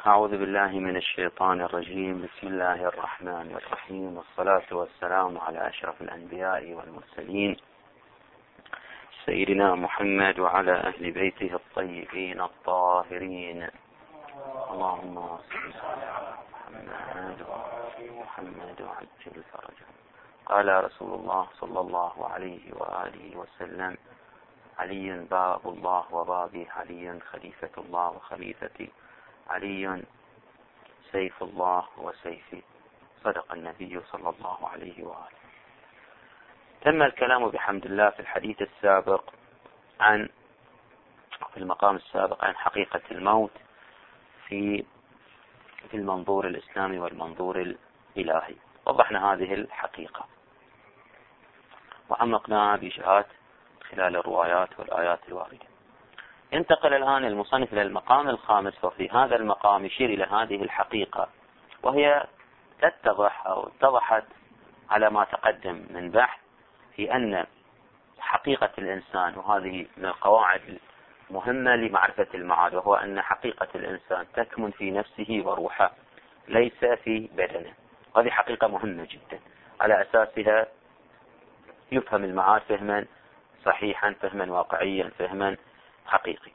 أعوذ بالله من الشيطان الرجيم. بسم الله الرحمن الرحيم، والصلاة والسلام على أشرف الأنبياء والمرسلين سيدنا محمد وعلى أهل بيته الطيبين الطاهرين. اللهم صل على محمد وعجل فرجه. قال رسول الله صلى الله عليه وآله وسلم: علي باب الله وبابي، علي خليفة الله وخليفتي، علي سيف الله وسيفي. صدق النبي صلى الله عليه وآله. تم الكلام بحمد الله في الحديث السابق في المقام السابق عن حقيقة الموت في المنظور الإسلامي والمنظور الإلهي. وضحنا هذه الحقيقة وعمقنا بإشارات خلال الروايات والآيات الواردة. انتقل الآن المصنف إلى المقام الخامس، وفي هذا المقام يشير إلى هذه الحقيقة، وهي تتضح أو اتضحت على ما تقدم من بحث في أن حقيقة الإنسان، وهذه من القواعد المهمة لمعرفة المعاد، وهو أن حقيقة الإنسان تكمن في نفسه وروحه ليس في بدنه. هذه حقيقة مهمة جدا، على أساسها يفهم المعاد فهما صحيحا، فهما واقعيا، فهما حقيقي.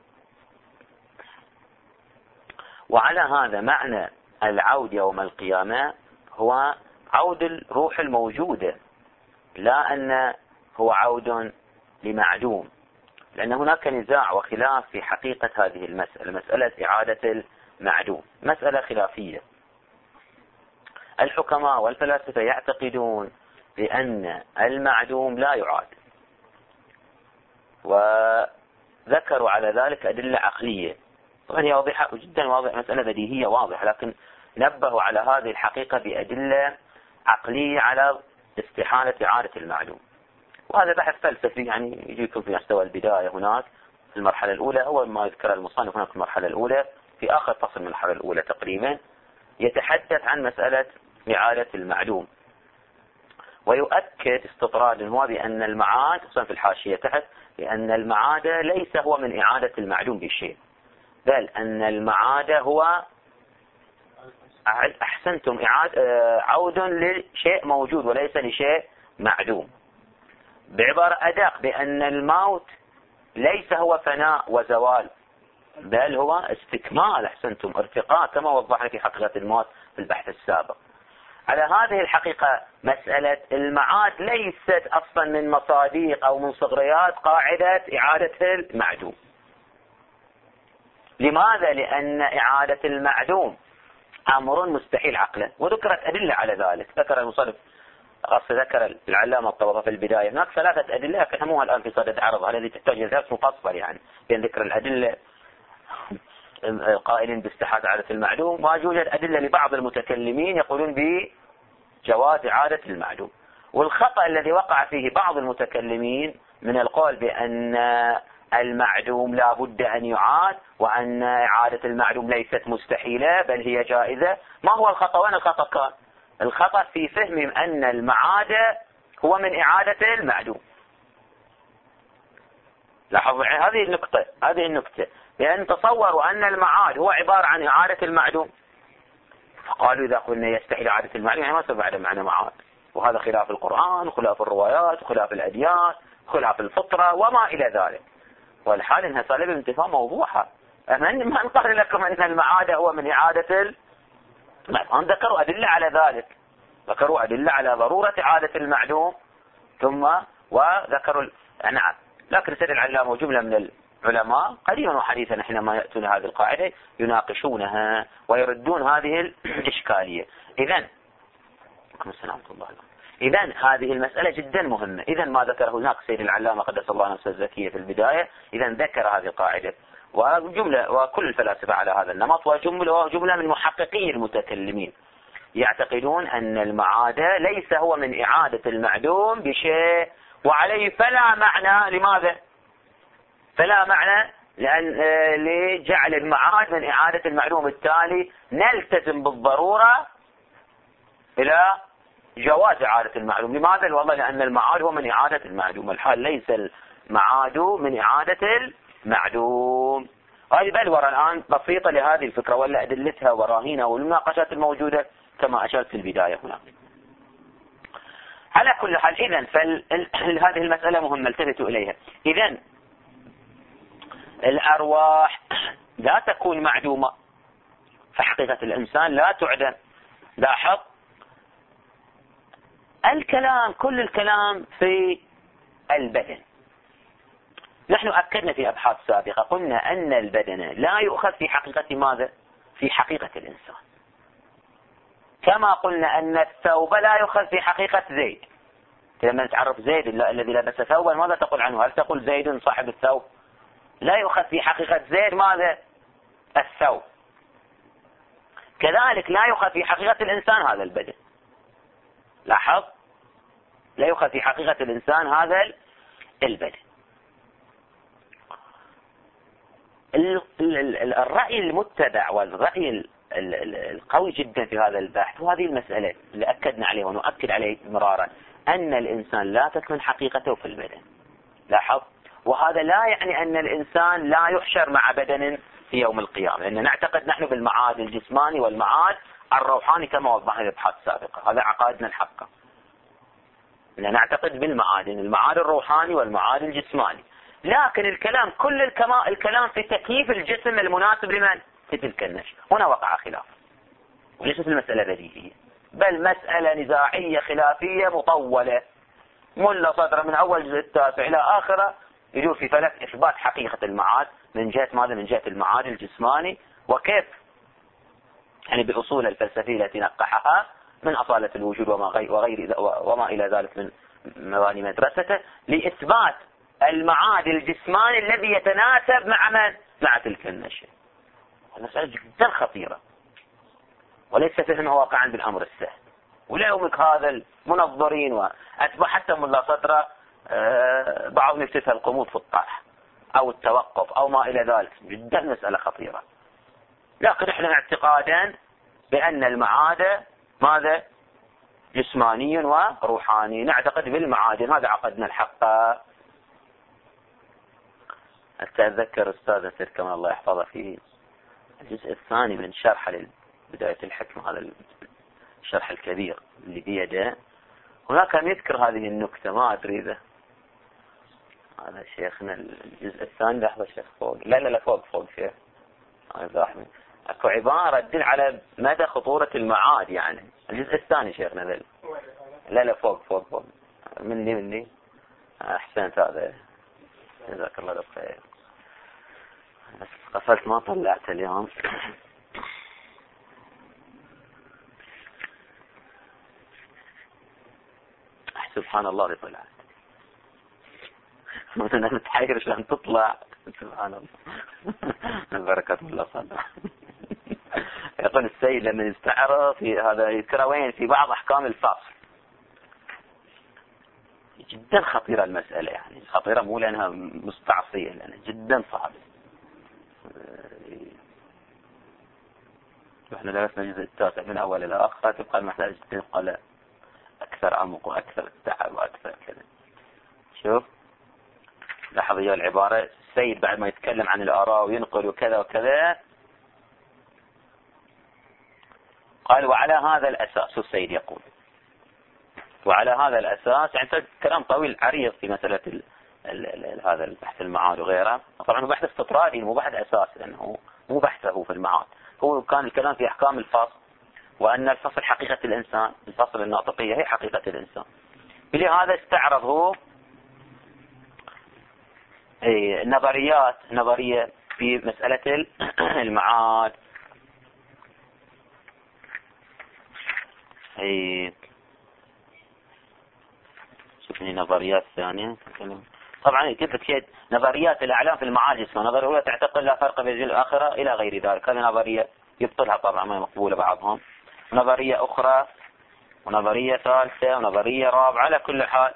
وعلى هذا معنى العود يوم القيامة هو عود الروح الموجودة، لا أن هو عود لمعدوم، لأن هناك نزاع وخلاف في حقيقة هذه المسألة، مسألة إعادة المعدوم، مسألة خلافية. الحكماء والفلاسفة يعتقدون بأن المعدوم لا يعاد، وذكروا على ذلك أدلة عقلية، وهي واضحة جدا، واضحة، مسألة بديهية واضحة، لكن نبهوا على هذه الحقيقة بأدلة عقلية على استحالة إعادة المعدوم. وهذا بحث فلسفي، يعني يجيكم في مستوى البداية هناك في المرحلة الأولى، أول ما يذكر المصنف هناك في المرحلة الأولى، في آخر فصل من المرحلة الأولى تقريبا، يتحدث عن مسألة إعادة المعدوم، ويؤكد استطرادا هو بأن المعاد، خصوصا في الحاشية تحت، بأن المعاد ليس هو من إعادة المعدوم بشيء، بل أن المعاد هو أحسنتم عود لشيء موجود وليس لشيء معدوم. بعبارة أدق، بأن الموت ليس هو فناء وزوال، بل هو استكمال، أحسنتم، ارتقاء، كما وضحنا في حقيقة الموت في البحث السابق. على هذه الحقيقة مسألة المعاد ليست أصلا من مصادق أو من صغريات قاعدة إعادة المعدوم. لماذا؟ لأن إعادة المعدوم أمر مستحيل عقلا، وذكرت أدلة على ذلك. ذكر المصنف، ذكر العلامة الطبطبي في البداية هناك 3 أدلة فهموها الآن في صدد عرضها، الذي تحتاج درس مفصل يعني بين ذكر الأدلة قائلين باستحالة إعادة المعدوم، ويوجد أدلة لبعض المتكلمين يقولون بجواز إعادة المعدوم. والخطأ الذي وقع فيه بعض المتكلمين من القول بأن المعدوم لا بد أن يعاد، وأن إعادة المعدوم ليست مستحيلة بل هي جائزة. ما هو الخطأ؟ وين الخطأ كان؟ الخطأ في فهمهم أن المعاد هو من إعادة المعدوم. لاحظوا هذه النقطة، لأن تصوروا أن المعاد هو عبارة عن إعادة المعدوم، فقالوا إذا قلنا يستحيل إعادة المعدوم يعني ما سبعنا معنى معاد، وهذا خلاف القرآن وخلاف الروايات وخلاف الأديان وخلاف الفطرة وما إلى ذلك. والحال إنها صلب انتفاع موضوحة، ما نقرر لكم أن المعاد هو من إعادة المعدوم. ذكروا أدلة على ذلك، ذكروا أدلة على ضرورة إعادة المعدوم، ثم وذكروا نعم. لكن سيد العلامة وجملة من العلماء قديما وحديثا حينما يأتون هذه القاعدة يناقشونها ويردون هذه الإشكالية. إذن هذه المسألة جدا مهمة. إذن ما ذكره هناك سيد العلامة قدس الله نفسه الزكية في البداية، إذن ذكر هذه القاعدة، وجملة وكل الفلاسفة على هذا النمط، وجملة من محققي المتكلمين يعتقدون أن المعاد ليس هو من إعادة المعدوم بشيء، وعليه فلا معنى. لماذا؟ فلا معنى لجعل المعاد من إعادة المعدوم، بالتالي نلتزم بالضرورة إلى جواز إعادة المعدوم. لماذا؟ والله لأن المعاد هو من إعادة المعدوم، الحال ليس المعاد من إعادة المعدوم. هذه بلورة الآن بسيطة لهذه الفكرة ولا أدلتها وبراهينها والمناقشات الموجودة كما أشرت في البداية هنا. على كل حال إذن فهذه المسألة مهمة التفتوا إليها. إذن الأرواح لا تكون معدومة، فحقيقة الإنسان لا تعدم. لاحظ الكلام، كل الكلام في البدن. نحن أكدنا في أبحاث سابقة قلنا أن البدن لا يؤخذ في حقيقة ماذا؟ في حقيقة الإنسان. كما قلنا أن الثوب لا يؤخذ في حقيقة زيد. لما تعرف زيد الذي لبس ثوبا ماذا تقول عنه؟ هل تقول زيد صاحب الثوب؟ لا يؤخذ في حقيقة زيد ماذا؟ الثوب. كذلك لا يؤخذ في حقيقة الإنسان هذا البدن. لاحظ لا يؤخذ في حقيقة الإنسان هذا البدن. الرأي المتبع والرأي القوي جدا في هذا البحث وهذه المسألة اللي أكدنا عليه ونؤكد عليه مرارا، أن الإنسان لا تكمن حقيقته في البدن. لاحظ، وهذا لا يعني أن الإنسان لا يحشر مع بدن في يوم القيامة، لأن نعتقد نحن بالمعاد الجسماني والمعاد الروحاني كما وضحنا في الأبحاث السابقة. هذا عقائدنا الحقة، نعتقد بالمعادن، المعاد الروحاني والمعاد الجسماني. لكن الكلام كل الكلام في تكييف الجسم المناسب لمن؟ لتلك النشأة. هنا وقع خلاف، وليست المسألة بديهية، بل مسألة نزاعية خلافية مطولة ملا صدر من أول جزء التاسع إلى آخره، يدور في فلك إثبات حقيقة المعاد من جهة ماذا؟ من جهة المعاد الجسماني، وكيف يعني بأصول الفلسفية التي نقحها من أصالة الوجود وما إلى ذلك من مباني مدرسته، لإثبات المعاد الجسماني الذي يتناسب مع من؟ مع تلك النشأة. المسألة جدا خطيرة وليس فهمها واقعا بالأمر السهل. ولا يومك هذا المنظرين وأتبع حتى ملا صدره بعضهم يفتتها القمود في الطرح أو التوقف أو ما إلى ذلك. جدا مسألة خطيرة. لكن احنا اعتقادا بأن المعاد ماذا؟ جسماني وروحاني. نعتقد بالمعادن، هذا عقدنا الحق. أتذكر أستاذ سيد كمال الله يحفظه في الجزء الثاني من شرح بداية الحكمة، هذا الشرح الكبير اللي بيده، هناك كان يذكر هذه النكتة، ما أدري إذا هذا شيخنا الجزء الثاني. لحظة شيخ فوق، لا فوق شيخ أحمد، أكو عبارة تدل على مدى خطورة المعاد. يعني الجزء الثاني شيخنا لا فوق مني أحسنت. هذا جزاك الله خير، بس قفلت ما طلعت اليوم. سبحان الله اللي طلعت أنا متحير شلون تطلع. سبحان الله بركة الله صدق. يقول السيد لما يستعرض في هذا يذكر وين في بعض أحكام الفصل. جدا خطيرة المسألة، يعني خطيرة مو لأنها مستعصية، لأنها جدا صعبة. احنا درسنا الجزء التاسع من أول إلى آخر، تبقى المسألة تبقى أكثر عمق وأكثر تعب وأكثر كذا. شوف لاحظ يا العبارة، السيد بعد ما يتكلم عن الآراء وينقل وكذا وكذا قال وعلى هذا الأساس، السيد يقول وعلى هذا الأساس، يعني كلام طويل عريض في مسألة هذا البحث المعاد وغيره. طبعا هو بحث استطرادي مو بحث أساس، لأنه مو بحثه في المعاد، هو كان الكلام في أحكام الفصل، وأن الفصل حقيقة الإنسان، الفصل الناطقية هي حقيقة الإنسان. لهذا استعرض هو نظرية في مسألة المعاد. شوفني نظريات ثانية. طبعا قلت لك نظريات الأعلام في المعاد جسمه، نظرية أولى تعتقد لا فرق بين الآخرة إلى غير ذلك، هذه نظرية يبطلها طبعا ما مقبولة بعضهم. نظرية أخرى ونظرية ثالثة ونظرية رابعة. على كل حال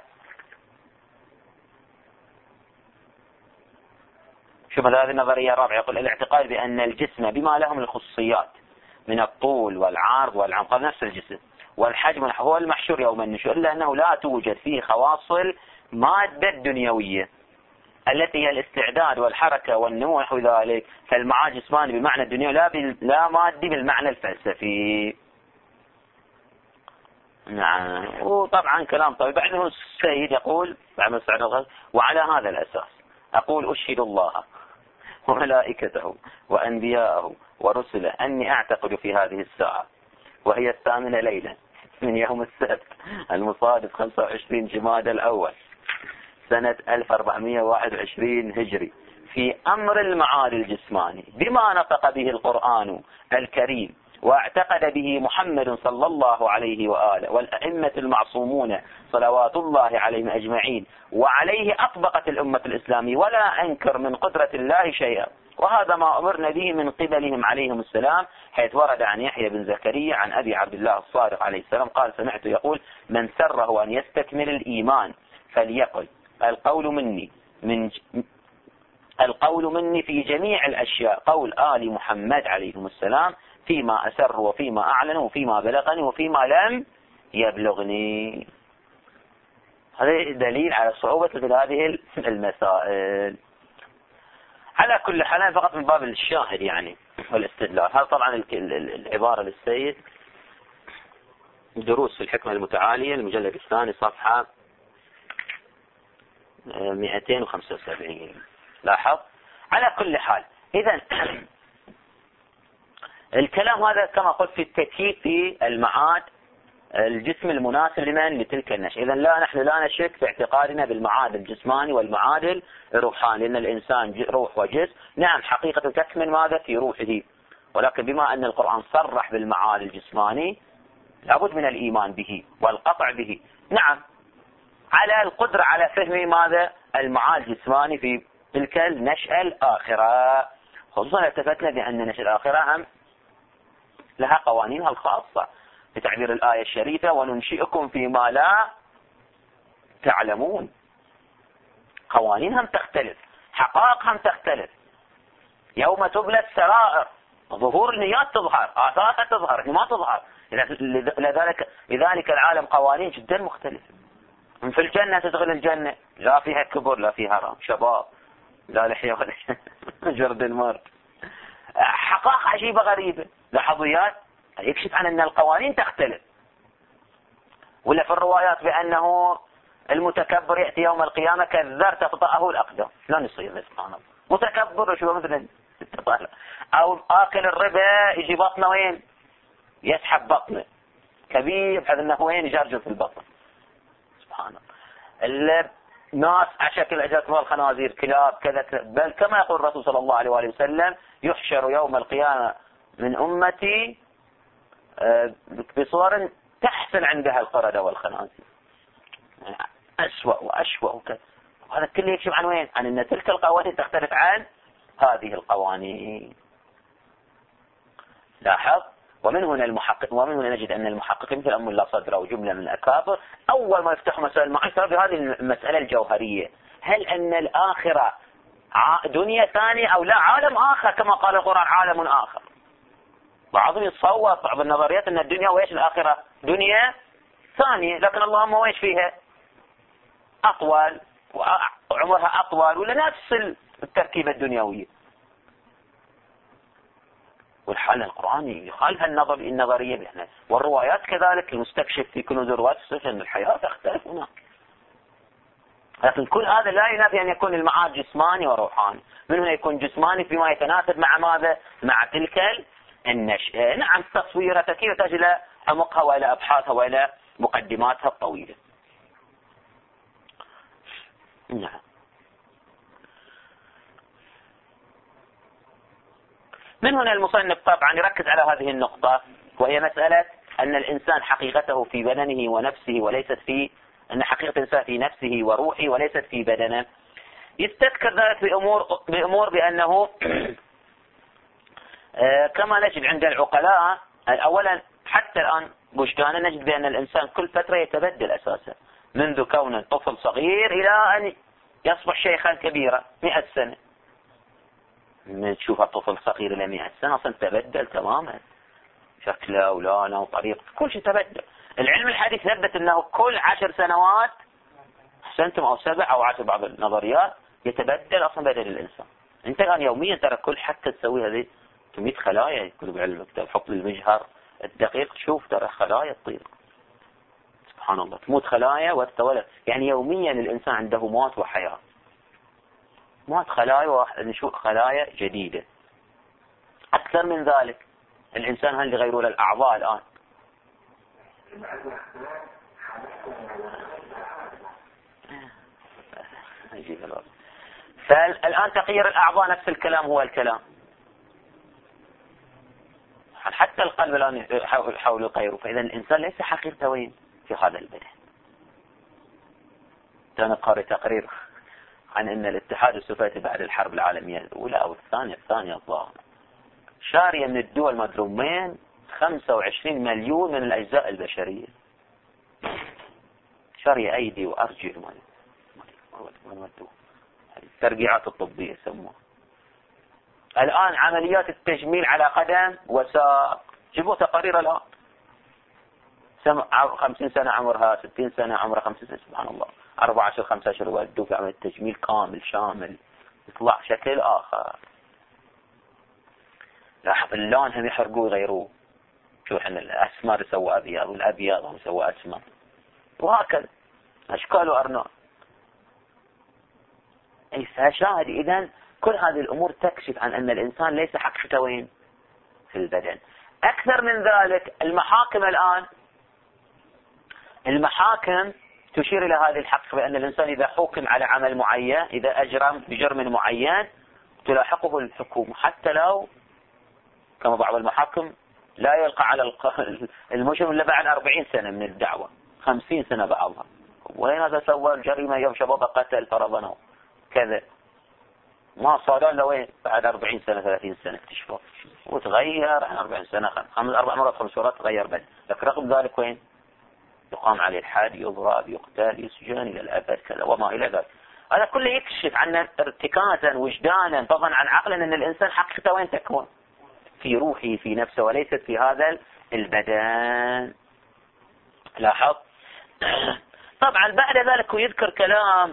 شوف هذه النظرية الرابعة يقول الاعتقاد بأن الجسم بما له من الخصوصيات من الطول والعرض والعمق، نفس الجسم والحجم هو المحشور يوم النشور، إلا أنه لا توجد فيه خواص المادة الدنيوية التي هي الاستعداد والحركة والنمو نحو ذلك، فالمعاد جسماني بمعنى الدنيا لا مادي بالمعنى الفلسفي. نعم. وطبعا كلام طيب. بعده السيد يقول بعد ما سعد وعلى هذا الأساس أقول أشهد الله وملائكته وأنبياءه ورسله أني أعتقد في هذه الساعة وهي 8 ليلة من يوم السبت المصادف 25 جمادى الأول سنة 1421 هجري في أمر المعاد الجسماني بما نطق به القرآن الكريم واعتقد به محمد صلى الله عليه وآله والأئمة المعصومون صلوات الله عليهم أجمعين، وعليه أطبقت الأمة الإسلامية ولا أنكر من قدرة الله شيئا. وهذا ما أمرنا به من قبلهم عليهم السلام، حيث ورد عن يحيى بن زكريا عن أبي عبد الله الصادق عليه السلام قال سمعت يقول من سره أن يستكمل الإيمان فليقل القول مني في جميع الأشياء قول آل محمد عليهم السلام فيما أسر وفيما أعلن وفيما بلغني وفيما لم يبلغني. هذا دليل على صعوبة مثل هذه المسائل. على كل حال فقط من باب الشاهد يعني والاستدلال. هذا طبعا العبارة للسيد دروس في الحكمة المتعالية المجلد الثاني صفحة 275. لاحظ. على كل حال إذا الكلام هذا كما قلت في التكييف في المعاد الجسم المناسب لتلك النشأة. إذا نحن لا نشك في اعتقادنا بالمعاد الجسماني والمعاد الروحاني، لأن الإنسان روح وجسم. نعم حقيقة تكمن ماذا في روحه، ولكن بما أن القرآن صرح بالمعاد الجسماني لابد من الإيمان به والقطع به. نعم على القدرة على فهم ماذا المعاد الجسماني في تلك النشأة الآخرة، خصوصا التفتنا بأن النشأة الآخرة هم لها قوانينها الخاصة بتعبير الآية الشريفة وننشئكم فيما لا تعلمون. قوانينهم تختلف، حقائقهم تختلف. يوم تبلى السرائر ظهور النيات تظهر، آثارها تظهر ما تظهر. لذلك العالم قوانين جدا مختلفة. في الجنة تدخل الجنة لا فيها كبر لا فيها هرم شباب لا لحية ولا جرد المرد. حقائق عجيبة غريبة. لحظيات يكشف عن أن القوانين تختلف. ولا في الروايات بأنه المتكبر يأتي يوم القيامة كالذر تطأه الأقدام. لا نصير سبحان الله متكبر وشو مثلا أو آكل الربا يجي بطنه وين يسحب بطنه كبير بحيث أنه وين يجرجر في البطن. سبحان الله. الناس عشاكل أجلتهم الخنازير كلاب كذا، بل كما يقول الرسول صلى الله عليه وآله وسلم يحشر يوم القيامة من أمتي بصور تحسن عندها القردة والخنازير، أسوأ وأشوأ وكذا. هذا كله يكشف عن وين؟ عن أن تلك القوانين تختلف عن هذه القوانين. لاحظ. ومن هنا نجد أن المحققين مثل أم الله صدر أو جملة من الأكابر أول ما يفتحوا مسألة المعاشرة بهذه المسألة الجوهرية، هل أن الآخرة دنيا ثانية أو لا عالم آخر كما قال القرآن عالم آخر. بعضهم يتصور بعض النظريات أن الدنيا وإيش الآخرة دنيا ثانية، لكن اللهم وإيش فيها أطول وعمرها أطول ولا نفس التركيبة الدنيوية. والحال القرآني يخالف النظرية بهنا، والروايات كذلك. المستكشف في كنوز الروايات يصف أن الحياة تختلف هناك. لكن كل هذا لا ينافي أن يكون المعاد جسماني وروحاني. من هنا يكون جسماني فيما يتناسب مع ماذا؟ مع تلك النشأة. نعم تصويرها كيف تحتاج إلى عمقها وإلى أبحاثها وإلى مقدماتها الطويلة. نعم. من هنا المصنف طبعا يركز على هذه النقطة، وهي مسألة أن الإنسان حقيقته في بدنه ونفسه وليست في أن حقيقة الإنسان في نفسه وروحه وليست في بدنه. يستذكر ذلك بأمور بأنه كما نجد عند العقلاء أولا حتى الآن بوجدانا نجد بأن الإنسان كل فترة يتبدل أساسا، منذ كونه طفل صغير إلى أن يصبح شيخا كبيرا 100 سنة. تشوف الطفل صغير إلى 100 سنة أصلا تبدل تماما شكله ولونه وطريقه كل شيء تبدل. العلم الحديث ثبت أنه كل 10 سنوات أحسنتم أو 7 أو 10 بعض النظريات يتبدل أصلا بدل الإنسان. أنت الآن يوميا ترى كل حتى تسوي هذه 100 خلايا يكتب بعلم الكتاب، حط المجهر الدقيق تشوف ترى خلايا تطير، سبحان الله، تموت خلايا وتتولد. يعني يوميا الإنسان عنده موت وحياة، موت خلايا ونشوء خلايا جديدة. أكثر من ذلك الإنسان هل يغيروا له الأعضاء الآن؟ فالآن تغيير الأعضاء نفس الكلام هو الكلام، حتى القلب الآن يحاول يغيره. فإذا الإنسان ليس حقيقته وين في هذا البدن. كان قارئ تقرير عن أن الاتحاد السوفيتي بعد الحرب العالمية الأولى أو الثانية الظاهر شارية من الدول مدرومين 25 مليون من الأجزاء البشرية، شارية أيدي وأرجل الترقيعات الطبية يسموها. الآن عمليات التجميل على قدم وساق، جيبوا تقارير الآن 50 سنة عمرها، 60 سنة عمرها، 50 سنة، سبحان الله، 14 15 يودوا في عملية تجميل كامل شامل، يطلع شكل آخر. لاحظ اللون هم يحرقوه ويغيروه، شو احنا الأسمر يسوى أبيض والأبيض هم يسوى أسمر، وهكذا أشكال وأرناء. أي فشاهد إذن كل هذه الأمور تكشف عن أن الإنسان ليس حقيقته وين في البدن. أكثر من ذلك المحاكم الآن، المحاكم تشير إلى هذه الحقيقة، بأن الإنسان إذا حكم على عمل معين، إذا أجرم بجرم معين تلاحقه الحكومة، حتى لو كما بعض المحاكم لا يلقى على المجرم إلا بعد 40 سنة من الدعوة، 50 سنة بعضها. وين هذا سوى الجريمة يوم شباب قتل فرضنا كذا، ما صار له وين بعد 40 سنة 30 سنة اكتشفه وتغير عن 40 سنة 4 مرات 5 مرات تغير بس، لكن رغم ذلك وين يقام عليه الحد، يضرب، يقتل، يسجن إلى الأبد كذا وما إلى ذلك. هذا كله يكشف عن ارتكازا وجدانا فضلا عن عقلا أن الإنسان حقيقته وين تكون في روحه في نفسه وليست في هذا البدن. لاحظ. طبعا بعد ذلك يذكر كلام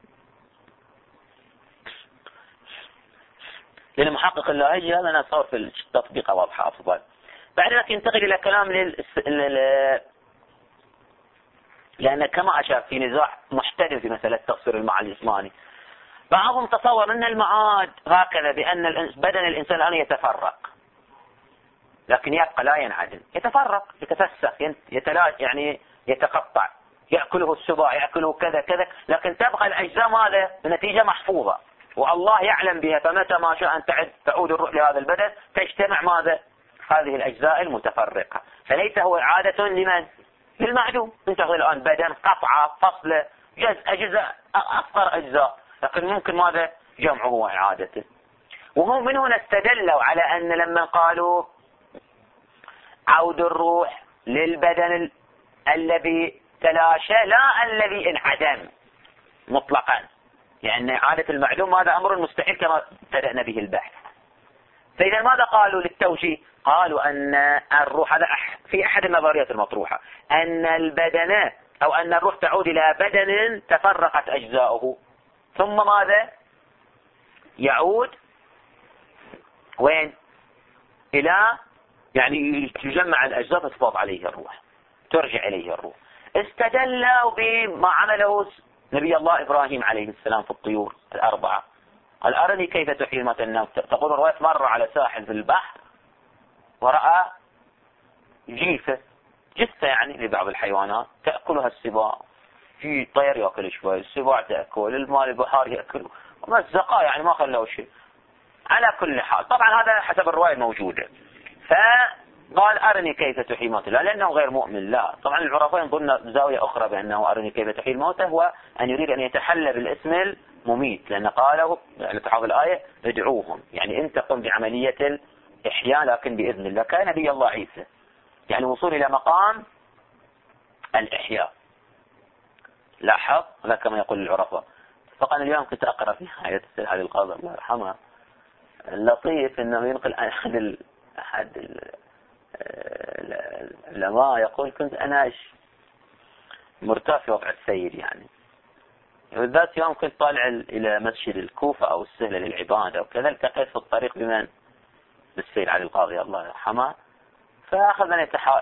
للمحقق اللاهجي، هذا أنا صار في التطبيق واضحة أفضل. بعد ذلك ينتقل إلى كلام لأن كما أشار في نزاع محتدم في مسألة تفسير المعاني الإسلامي. بعضهم تصور أن المعاد هكذا بأن بدن الإنسان الآن يتفرق، لكن يبقى لا ينعدم، يتفرق يتفسخ يعني يتقطع، يأكله السباع يأكله كذا كذا، لكن تبقى الأجزاء ماذا النتيجة محفوظة والله يعلم بها. فمتى ما شاء أن تعود الروح لهذا البدن تجتمع ماذا هذه الأجزاء المتفرقة. فليس هو عادة لمن للمعدوم. انتهى الآن بدن قطعة فصل أجزاء أصغر أجزاء، لكن ممكن ماذا جمعه وإعادته. وهم من هنا استدلوا على أن لما قالوا عود الروح للبدن الذي تلاشى لا الذي انعدم مطلقا، لأن إعادة المعدوم هذا أمر مستحيل كما بدأنا به البحث. فإذا ماذا قالوا للتوجيه؟ قالوا أن الروح، هذا في أحد النظريات المطروحة، أن البدن أو أن الروح تعود إلى بدن تفرقت أجزاؤه، ثم ماذا يعود وين إلى يعني يجمع الأجزاء فتفاض عليه الروح، ترجع إليه الروح. استدلوا بما عمله نبي الله إبراهيم عليه السلام في الطيور الأربعة، قال أرني كيف تحيي الموتى النوم. تقول الرواية مر على ساحل في البحر ورأى جثة يعني لبعض الحيوانات تأكلها السباع، في طير يأكل شوي، السباع تأكل، الماء البحار يأكل، ومزقا يعني ما خلوا شيء. على كل حال طبعا هذا حسب الرواية الموجودة. فقال أرني كيف تحيي الموتى، لا لأنه غير مؤمن، لا طبعا العرفاء ينظرون زاوية أخرى بأنه أرني كيف تحيي الموتى هو أن يريد أن يتحلى بالاسم المميت، لأن قاله لتحفظ الآية ادعوهم، يعني أنت قم بعملية الإحياء لكن بإذن الله. كان نبي الله عيسى يعني وصول إلى مقام الإحياء. لاحظ هذا كما يقول العرفاء. فقال اليوم كنت أقرأ في آية هذه القاضي الله يرحمها اللطيف أنه ينقل أحد العلماء يقول كنت أنا مرتاح في وضع السيد، يعني ذات يوم كنت طالع إلى مسجد الكوفة أو السهلة للعبادة وكذا، التقيت في الطريق بمن؟ بالسيد علي القاضي الله يرحمه، فأخذنا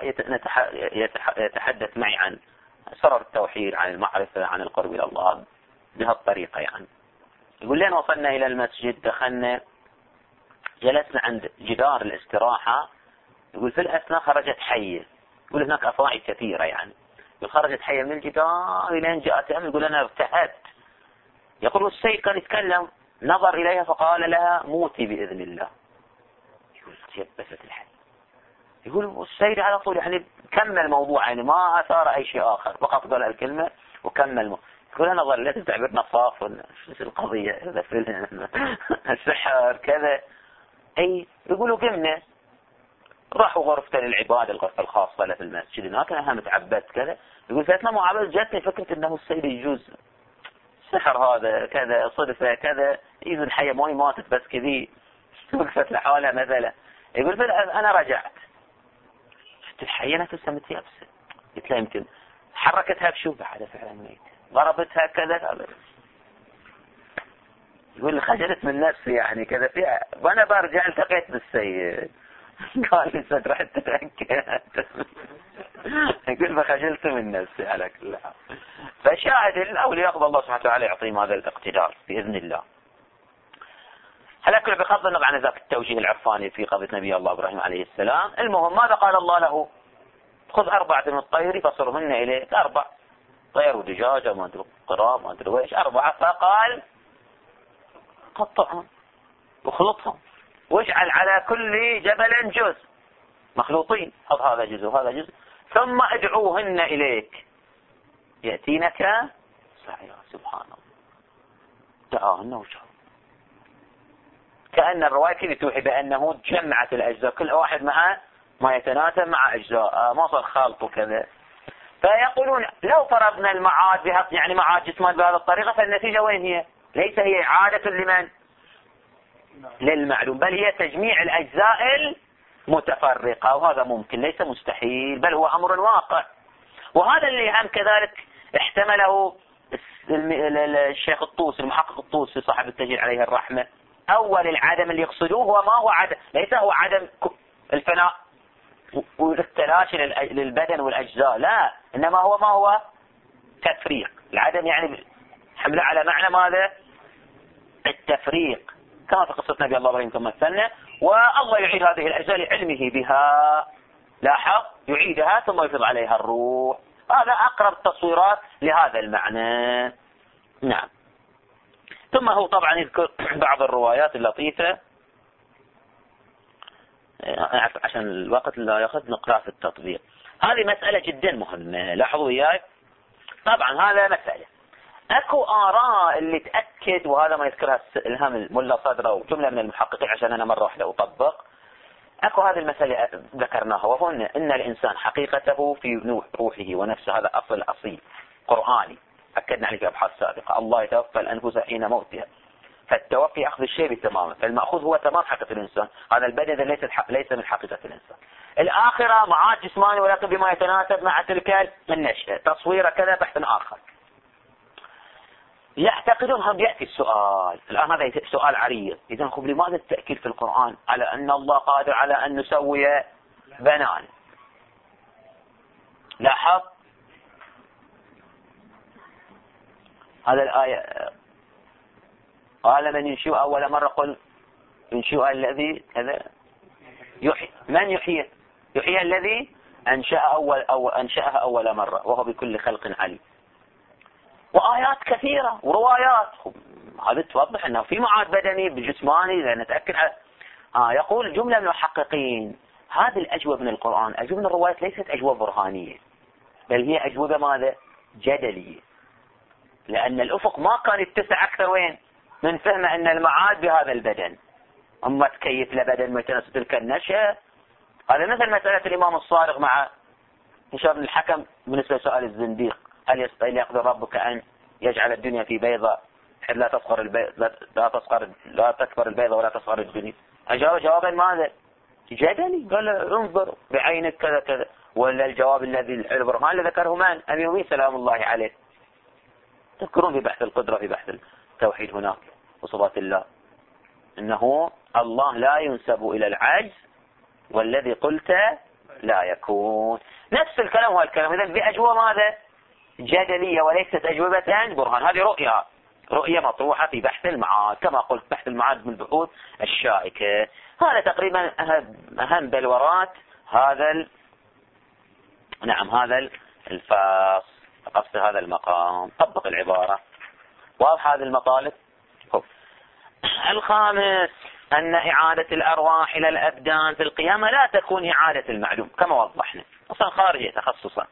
يتحدث معي عن سرر التوحيد، عن المعرفة، عن القرب إلى الله بهالطريقة يعني. يقول لين وصلنا إلى المسجد، دخلنا جلسنا عند جدار الاستراحة. يقول في الأثناء خرجت حية، يقول هناك أفاعي كثيرة يعني، خرجت حية من الجدار لين جاءت أمي. يقول أنا ارتعدت. يقول السيد كان يتكلم، نظر إليها فقال لها موتي بإذن الله. يقول تيبست الحية. يقول السيد على طول يعني كمل الموضوع، يعني ما أثار أي شيء آخر، فقط قال الكلمة وكمل. يقول أنا ظليت تعبيرنا صاف شو القضية هذا في السحر كذا. أي يقولوا قمنا راحوا غرفة للعبادة، الغرفة الخاصة له في المسجد، هناك أنا متعبدت كذا. يقول فاتنا معابد جاتني فكرة أنه السيد يجوز سحر هذا كذا صدفة كذا، إذا الحية ما ماتت بس كذي وقفت لحالها مثلا. يقول أنا رجعت شفت الحية نفسها متيابسة، قلت له يمكن حركتها بشوفة على فعلا ميت، ضربتها كذا. يقول خجلت من نفسي يعني كذا فيها، وأنا برجع التقيت بالسيد قال لي سترحت تتأكد. يقول فخجلت من نفسي على كل حال. فشاهد الأولياء يقضى الله سبحانه وتعالى يعطيهم هذا الاقتدار بإذن الله. هل كله بغض النظر عن ذاك التوجيه العرفاني في قضية نبي الله إبراهيم عليه السلام. المهم ماذا قال الله له؟ خذ 4 من الطير فصرهن إليك، 4 طير ودجاجة ما أدري قراب ما أدري وإيش 4. فقال قطعهم وخلطهم واجعل على كل جبل جزء مخلوطين، حط هذا جزء وهذا جزء، ثم ادعوهن إليك يأتينك سعيا. سبحان الله، دعاهن وجهه. كأن الرواية كذا توحي بأنه جمعت الأجزاء، كل واحد معه ما يتناسب مع أجزاء، ما صار خلط وكذا. فيقولون لو فرضنا المعاد يعني معاد جسمان بهذه الطريقة، فالنتيجة وين هي؟ ليس هي إعادة لمن؟ للمعلوم، بل هي تجميع الأجزاء المتفرقة، وهذا ممكن ليس مستحيل، بل هو أمر واقع. وهذا اللي هم كذلك احتمله الشيخ الطوسي المحقق الطوسي صاحب التجليل عليه الرحمة. أول العدم اللي يقصدوه هو ما هو عدم، ليس هو عدم الفناء والتلاشي للبدن والأجزاء، لا، إنما هو ما هو تفريق. العدم يعني حمله على معنى ماذا؟ التفريق، كما في قصة نبي الله إبراهيم كما مثلنا. والله يعيد هذه الأجزاء لعلمه بها، لاحظ يعيدها ثم يفيض عليها الروح. هذا أقرب التصويرات لهذا المعنى. نعم. ثم هو طبعا يذكر بعض الروايات اللطيفة، عشان الوقت لا يأخذ نقرأ في التطبيق. هذه مسألة جدا مهمة، لاحظوا وياي. طبعا هذا مسألة اكو آراء اللي تأكد، وهذا ما يذكرها الهام الملا صدره وجملة من المحققين عشان أنا مرة واحدة أطبق. اكو هذه المسألة ذكرناها، وهو أن الإنسان حقيقته في روحه ونفسه، هذا أصل أصيل قرآني أكدنا عليه في أبحاث سابقة. الله يتوفى الأنفس حين موتها، فالتوفي أخذ الشيء بالتمام، فالمأخوذ هو تمام حقيقة الإنسان. هذا البدن ليس من حقيقة الإنسان. الآخرة معاد جسماني ولكن بما يتناسب مع تلك النشأة، تصوير كذا بحث آخر. يعتقدون هم يأتي السؤال الآن، هذا سؤال عريض، إذا خب لماذا التأكيد في القرآن على أن الله قادر على أن نسوي بنان؟ لاحظ هذا الآية، قال من ينشئ أول مرة، قل ينشئ الذي كذا يحيي. من يحيي؟ يحيي الذي أنشأها أول مرة وهو بكل خلق عليم. وآيات كثيرة وروايات، هذا توضح أنه في معاد بدني بجسماني لنتأكد يقول جملة من المحققين هذه الأجوبة من القرآن، أجوبة من الروايات ليست أجوبة برهانية، بل هي أجوبة ماذا؟ جدلية، لأن الأفق ما كان يتسع أكثر وين من فهم أن المعاد بهذا البدن، أما تكيف لبدن متناسب تلك النشأة. هذا مثل مسألة الإمام الصادق مع هشام بن الحكم بالنسبة لسؤال الزنديق، هل يقدر ربك أن يجعل الدنيا في بيضة حيث لا تكبر البيضة ولا تصغر الدنيا؟ أجاب جوابا ماذا؟ جدلي، قال انظر بعينك كذا كذا. ولا الجواب الذي البرهان اللي ذكره من؟ أمير سلام الله عليه، تذكرون في بحث القدرة في بحث التوحيد هناك وصفات الله إنه الله لا ينسب إلى العجز والذي قلت لا يكون. نفس الكلام هو الكلام إذن بأجوبة ماذا؟ جدلية وليست أجوبة برهان. هذه رؤية مطروحة في بحث المعاد كما قلت بحث المعاد من البحوث الشائكة. هذا تقريبا أهم بلورات هذا هذا الفاصل قصد هذا المقام. طبق العبارة واضح هذه المطالب. الخامس أن إعادة الأرواح إلى الأبدان في القيامة لا تكون إعادة المعلوم كما وضحنا أصلا خارج تخصصا،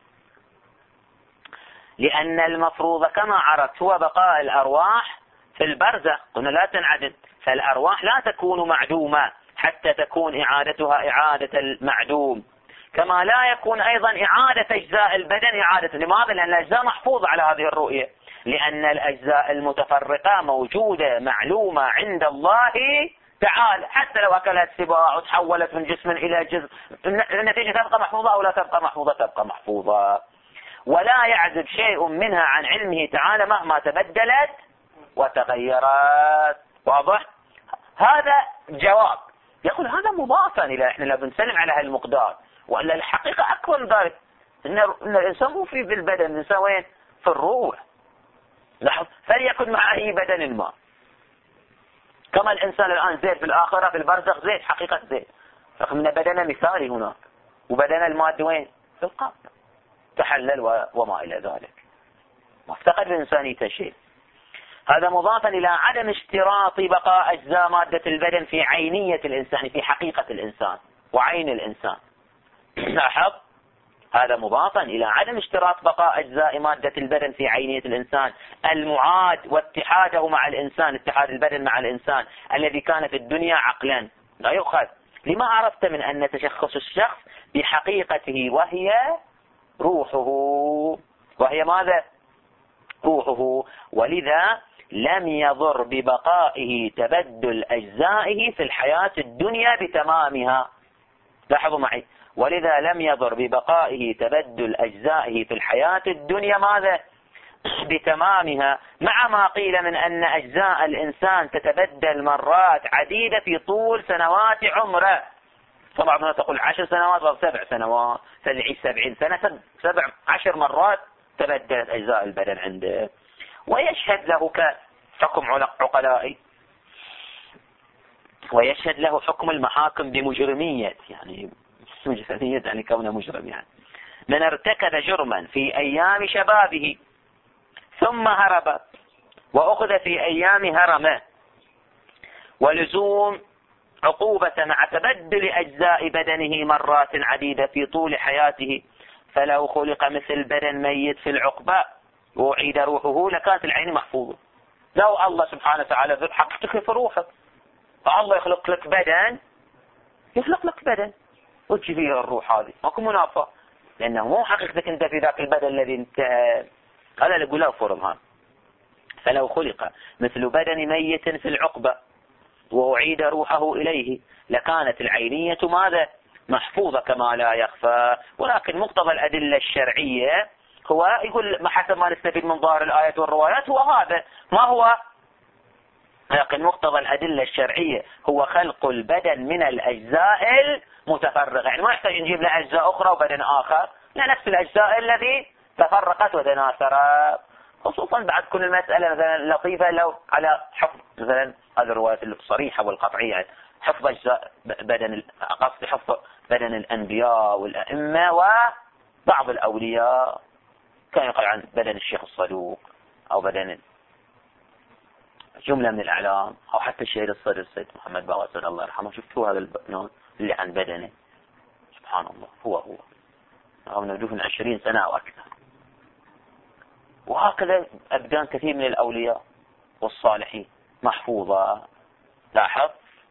لأن المفروض كما عرفت هو بقاء الأرواح في البرزخ. قلنا لا تنعدم، فالأرواح لا تكون معدومة حتى تكون إعادتها إعادة المعدوم، كما لا يكون أيضا إعادة أجزاء البدن إعادة. لماذا؟ لأن الأجزاء محفوظة على هذه الرؤية، لأن الأجزاء المتفرقة موجودة معلومة عند الله تعالى، حتى لو أكلت سباع وتحولت من جسم إلى جسم النتيجة تبقى محفوظة أو لا تبقى محفوظة؟ تبقى محفوظة، ولا يعزب شيء منها عن علمه تعالى مهما تبدلت وتغيرت. واضح؟ هذا جواب. يقول هذا مضافا إلى إحنا لو بنسلم على هالمقدار، وإلا الحقيقة أكبر من ذلك. إن الإنسان مو في البدن، الإنسان وين؟ في الروح. لاحظ، فليكن مع أي بدن ما. كما الإنسان الآن زيد في الآخرة في البرزخ زيد حقيقة زيد، رغم أن بدنه مثالي هناك، وبدن المادة وين؟ في القبر تحلل وما إلى ذلك، ما افتقد الإنسان شيء. هذا مضافا إلى عدم اشتراط بقاء أجزاء مادة البدن في عينية الإنسان، في حقيقة الإنسان وعين الإنسان. لاحظ، هذا مضافا إلى عدم اشتراط بقاء أجزاء مادة البدن في عينية الإنسان المعاد واتحاده مع الإنسان، اتحاد البدن مع الإنسان الذي كان في الدنيا عقلا لا يؤخذ. لما عرفت من أن تشخص الشخص بحقيقته وهي روحه، وهي ماذا؟ روحه. ولذا لم يضر ببقائه تبدل أجزائه في الحياة الدنيا بتمامها. لاحظوا معي، ولذا لم يضر ببقائه تبدل أجزائه في الحياة الدنيا ماذا؟ بتمامها، مع ما قيل من أن أجزاء الإنسان تتبدل مرات عديدة في طول سنوات عمره. طبعا تقول 10 سنوات أو 7 سنوات، فليعيش 70 سنة 17 مرات تبدلت أجزاء البدن عنده. ويشهد له كحكم عقلائي، ويشهد له حكم المحاكم بمجرمية، يعني مجرمية يعني كونه مجرم. يعني من ارتكب جرما في أيام شبابه ثم هرب وأخذ في أيام هرمه، ولزوم عقوبة مع تبدل أجزاء بدنه مرات عديدة في طول حياته، فلو خلق مثل بدن ميت في العقبة وأعيد روحه لكانت العين محفوظة. لو الله سبحانه وتعالى ذو حقيقتك في روحك، فالله يخلق لك بدن، يخلق لك بدن وتجي فيه الروح، هذه ماكو منافاة، لأنه مو حقيقتك أنت في ذاك البدن الذي انت. هذا اللي يقوله فرض هذا. فلو خلق مثل بدن ميت في العقبة وأعيد روحه إليه لكانت العينية ماذا؟ محفوظة كما لا يخفى. ولكن مقتضى الأدلة الشرعية هو يقول ما حسب ما نستفيد من ظاهر الآيات والروايات هو هذا، ما هو؟ لكن مقتضى الأدلة الشرعية هو خلق البدن من الأجزاء المتفرقة، يعني ما يحتاج نجيب له أجزاء أخرى وبدن آخر، لا، نفس الأجزاء الذي تفرقت وتناثرت. خصوصا بعد كل المسألة مثلا لطيفة لو على حفظ مثلا هذه الروايات الصريحة والقطعية، حفظ أجزاء بدن، قصد حفظ بدن الأنبياء والأئمة وبعض الأولياء، كان يقال عن بدن الشيخ الصدوق أو بدن جملة من الأعلام أو حتى الشهيد الصدر السيد محمد باقر الله يرحمه. شفتوا هذا النوع اللي عن بدنه؟ سبحان الله، هو رغم أنه دفن 20 سنة أو أكثر. وهكذا أبدان كثير من الأولياء والصالحين محفوظة. لاحظ،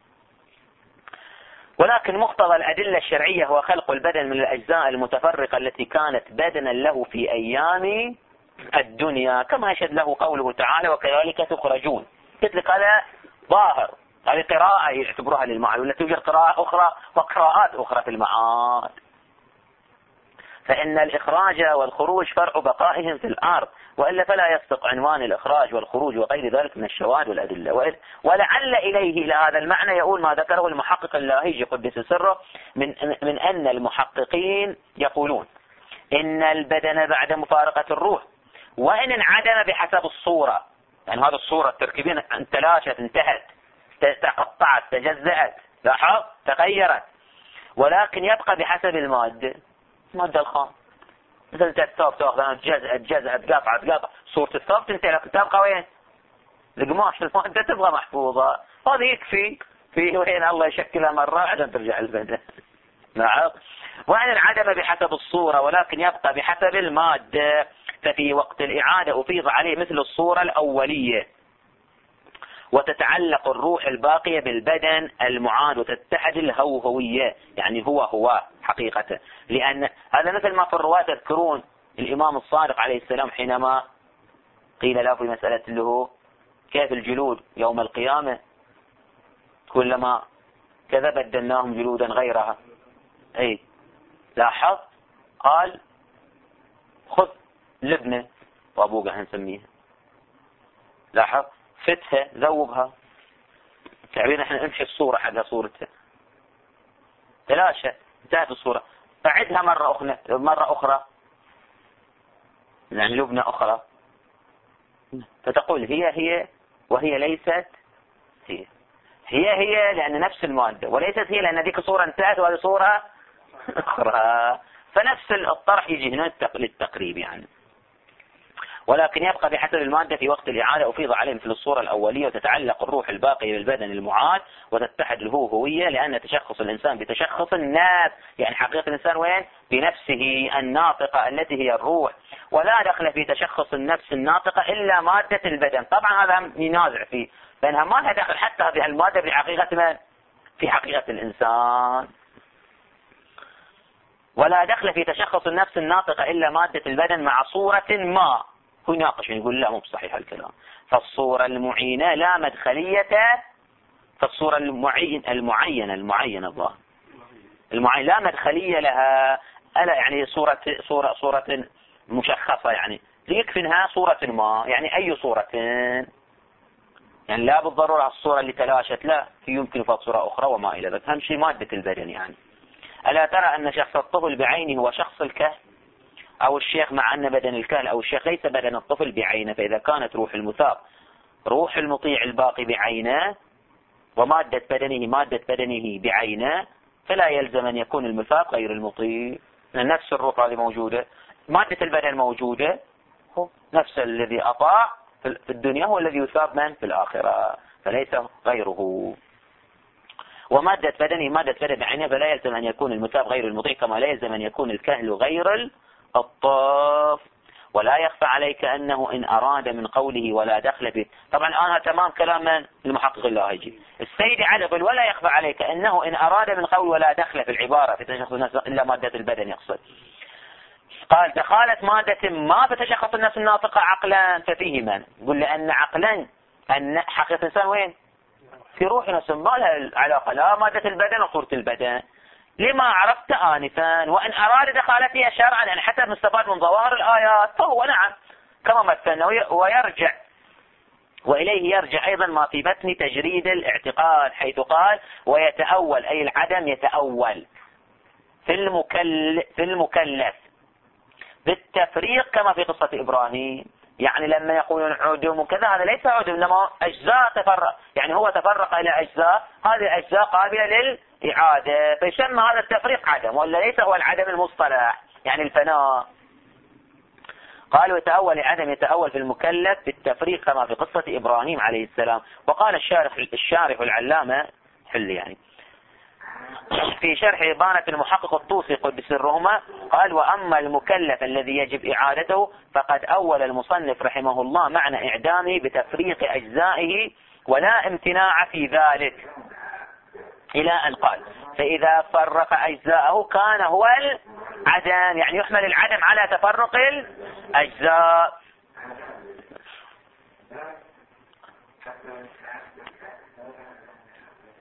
ولكن مقتضى الأدلة الشرعية هو خلق البدن من الأجزاء المتفرقة التي كانت بدنا له في أيام الدنيا، كما يشهد له قوله تعالى وكذلك تخرجون. قلت لك هذا ظاهر، هذه قراءة يعتبرها للمعاد، ولا توجد قراءة أخرى وقراءات أخرى في المعاد. فإن الإخراج والخروج فرع بقائهم في الأرض، وإلا فلا يصدق عنوان الإخراج والخروج وغير ذلك من الشواهد والأدلة. ولعل إليه إلى هذا المعنى يقول ما ذكره المحقق اللاهيجي قدس سره من أن المحققين يقولون إن البدن بعد مفارقة الروح وإن انعدم بحسب الصورة، يعني هذه الصورة التركيبية تلاشت، انتهت، تقطعت، تجزأت، لاحظ، تغيرت، ولكن يبقى بحسب المادة الخام. مثل الثوب تاخذ جزء قطعة صورة الثوب تنتهي، لكن تبقى وين؟ القماش، المادة تبقى محفوظة. هذا يكفي في وين الله يشكلها مرة عشان ترجع البدن. نعم. وإن انعدم بحسب الصورة ولكن يبقى بحسب المادة، ففي وقت الإعادة أفيض عليه مثل الصورة الأولية، وتتعلق الروح الباقية بالبدن المعاد وتتحد الهوية، يعني هو حقيقة. لأن هذا مثل ما في الرواية تذكرون الإمام الصادق عليه السلام حينما قيل له في مسألة اللي هو كيف الجلود يوم القيامة، كلما كذا بدلناهم جلودا غيرها. أي لاحظ، قال خذ لبنة وابوقها نسميها، لاحظ، فتها ذوبها، تعبير نحن نمشي الصورة حقها صورتها، تلاشى، انتهت الصورة، أعدها مرة أخرى يعني لبنة أخرى، فتقول هي وهي ليست هي لأن نفس المادة، وليست هي لأن ذيك صورة انتهت وهذه صورة أخرى، فنفس الطرح يجي هنا للتقريب يعني. ولكن يبقى بحسب المادة في وقت الإعادة أفيض عليه مثل الصورة الأولية، وتتعلق الروح الباقية بالبدن المعاد وتتحد الهوية، لأن تشخص الإنسان بتشخص الناس، يعني حقيقة الإنسان وين؟ بنفسه الناطقة التي هي الروح، ولا دخل في تشخص النفس الناطقة إلا مادة البدن. طبعا هذا ينازع فيه، لأنها ما لها دخل حتى هذه المادة في حقيقة من؟ في حقيقة الإنسان. ولا دخل في تشخص النفس الناطقة إلا مادة البدن مع صورة ما. هو يناقش يقول لا مو بصحيح الكلام، فالصورة المعينة لا مدخلية، فالصورة المعينة الظاهر المعين لا مدخلية لها، ألا يعني صورة مشخصة، يعني يكفي انها صورة ما، يعني أي صورة، يعني لا بالضرورة الصورة اللي تلاشت، لا، يمكن فات صورة أخرى وما إلى ذلك، أهم شيء مادة البدن يعني. ألا ترى أن شخص الطفل بعينه هو شخص الكهل أو الشيخ، مع أن بدن الكهل أو الشيخ ليس بدن الطفل بعينه، فإذا كانت روح المثاب روح المطيع الباقي بعينه، ومادة بدنه بعينه، فلا يلزم أن يكون المثاب غير المطيع، لأن نفس الروح هذه موجودة، مادة البدن موجودة، هو نفس الذي أطاع في الدنيا هو الذي يثاب من في الآخرة، فليس غيره. ومادة بدن بعينه، فلا يلزم أن يكون المثاب غير المطيع، كما لا يلزم أن يكون الكاهل غير الطاف. ولا يخفى عليك أنه إن أراد من قوله ولا دخل به، طبعا الآن تمام كلام المحقق اللاهيجي السيد علي يقول ولا يخفى عليك أنه إن أراد من قوله ولا دخل في العبارة في تشخص النفس إلا مادة البدن يقصد، قال دخلت مادة ما بتشخص النفس الناطقة عقلا، ففيه من يقول لأن عقلا أن حقيقة الإنسان وين؟ في روح نفس، ما لها علاقة لا مادة البدن وصورة البدن، لما عرفت آنفا. وإن أراد دخالتها شرعا، يعني حتى مستفاد من ظواهر الآيات، فهو نعم كما مثلنا، وإليه يرجع أيضا ما في متن تجريد الاعتقاد، حيث قال ويتأول، أي العدم يتأول في المكلف بالتفريق كما في قصة إبراهيم، يعني لما يقولون عدم وكذا، هذا ليس عدم، إنما أجزاء تفرق، يعني هو تفرق إلى أجزاء، هذه الأجزاء قابلة للإعادة، فيسمى هذا التفريق عدم، ولا ليس هو العدم المصطلح يعني الفناء. قال ويتأول العدم يتأول في المكلف بالتفريق كما في قصة إبراهيم عليه السلام. وقال الشارح العلامة حل يعني في شرح إبانة المحقق الطوسي قدس سرهما، قال وأما المكلف الذي يجب إعادته فقد أول المصنف رحمه الله معنى إعدامه بتفريق أجزائه ولا امتناع في ذلك، إلى أن قال فإذا فرق أجزاءه كان هو العدم، يعني يحمل العدم على تفرق الأجزاء.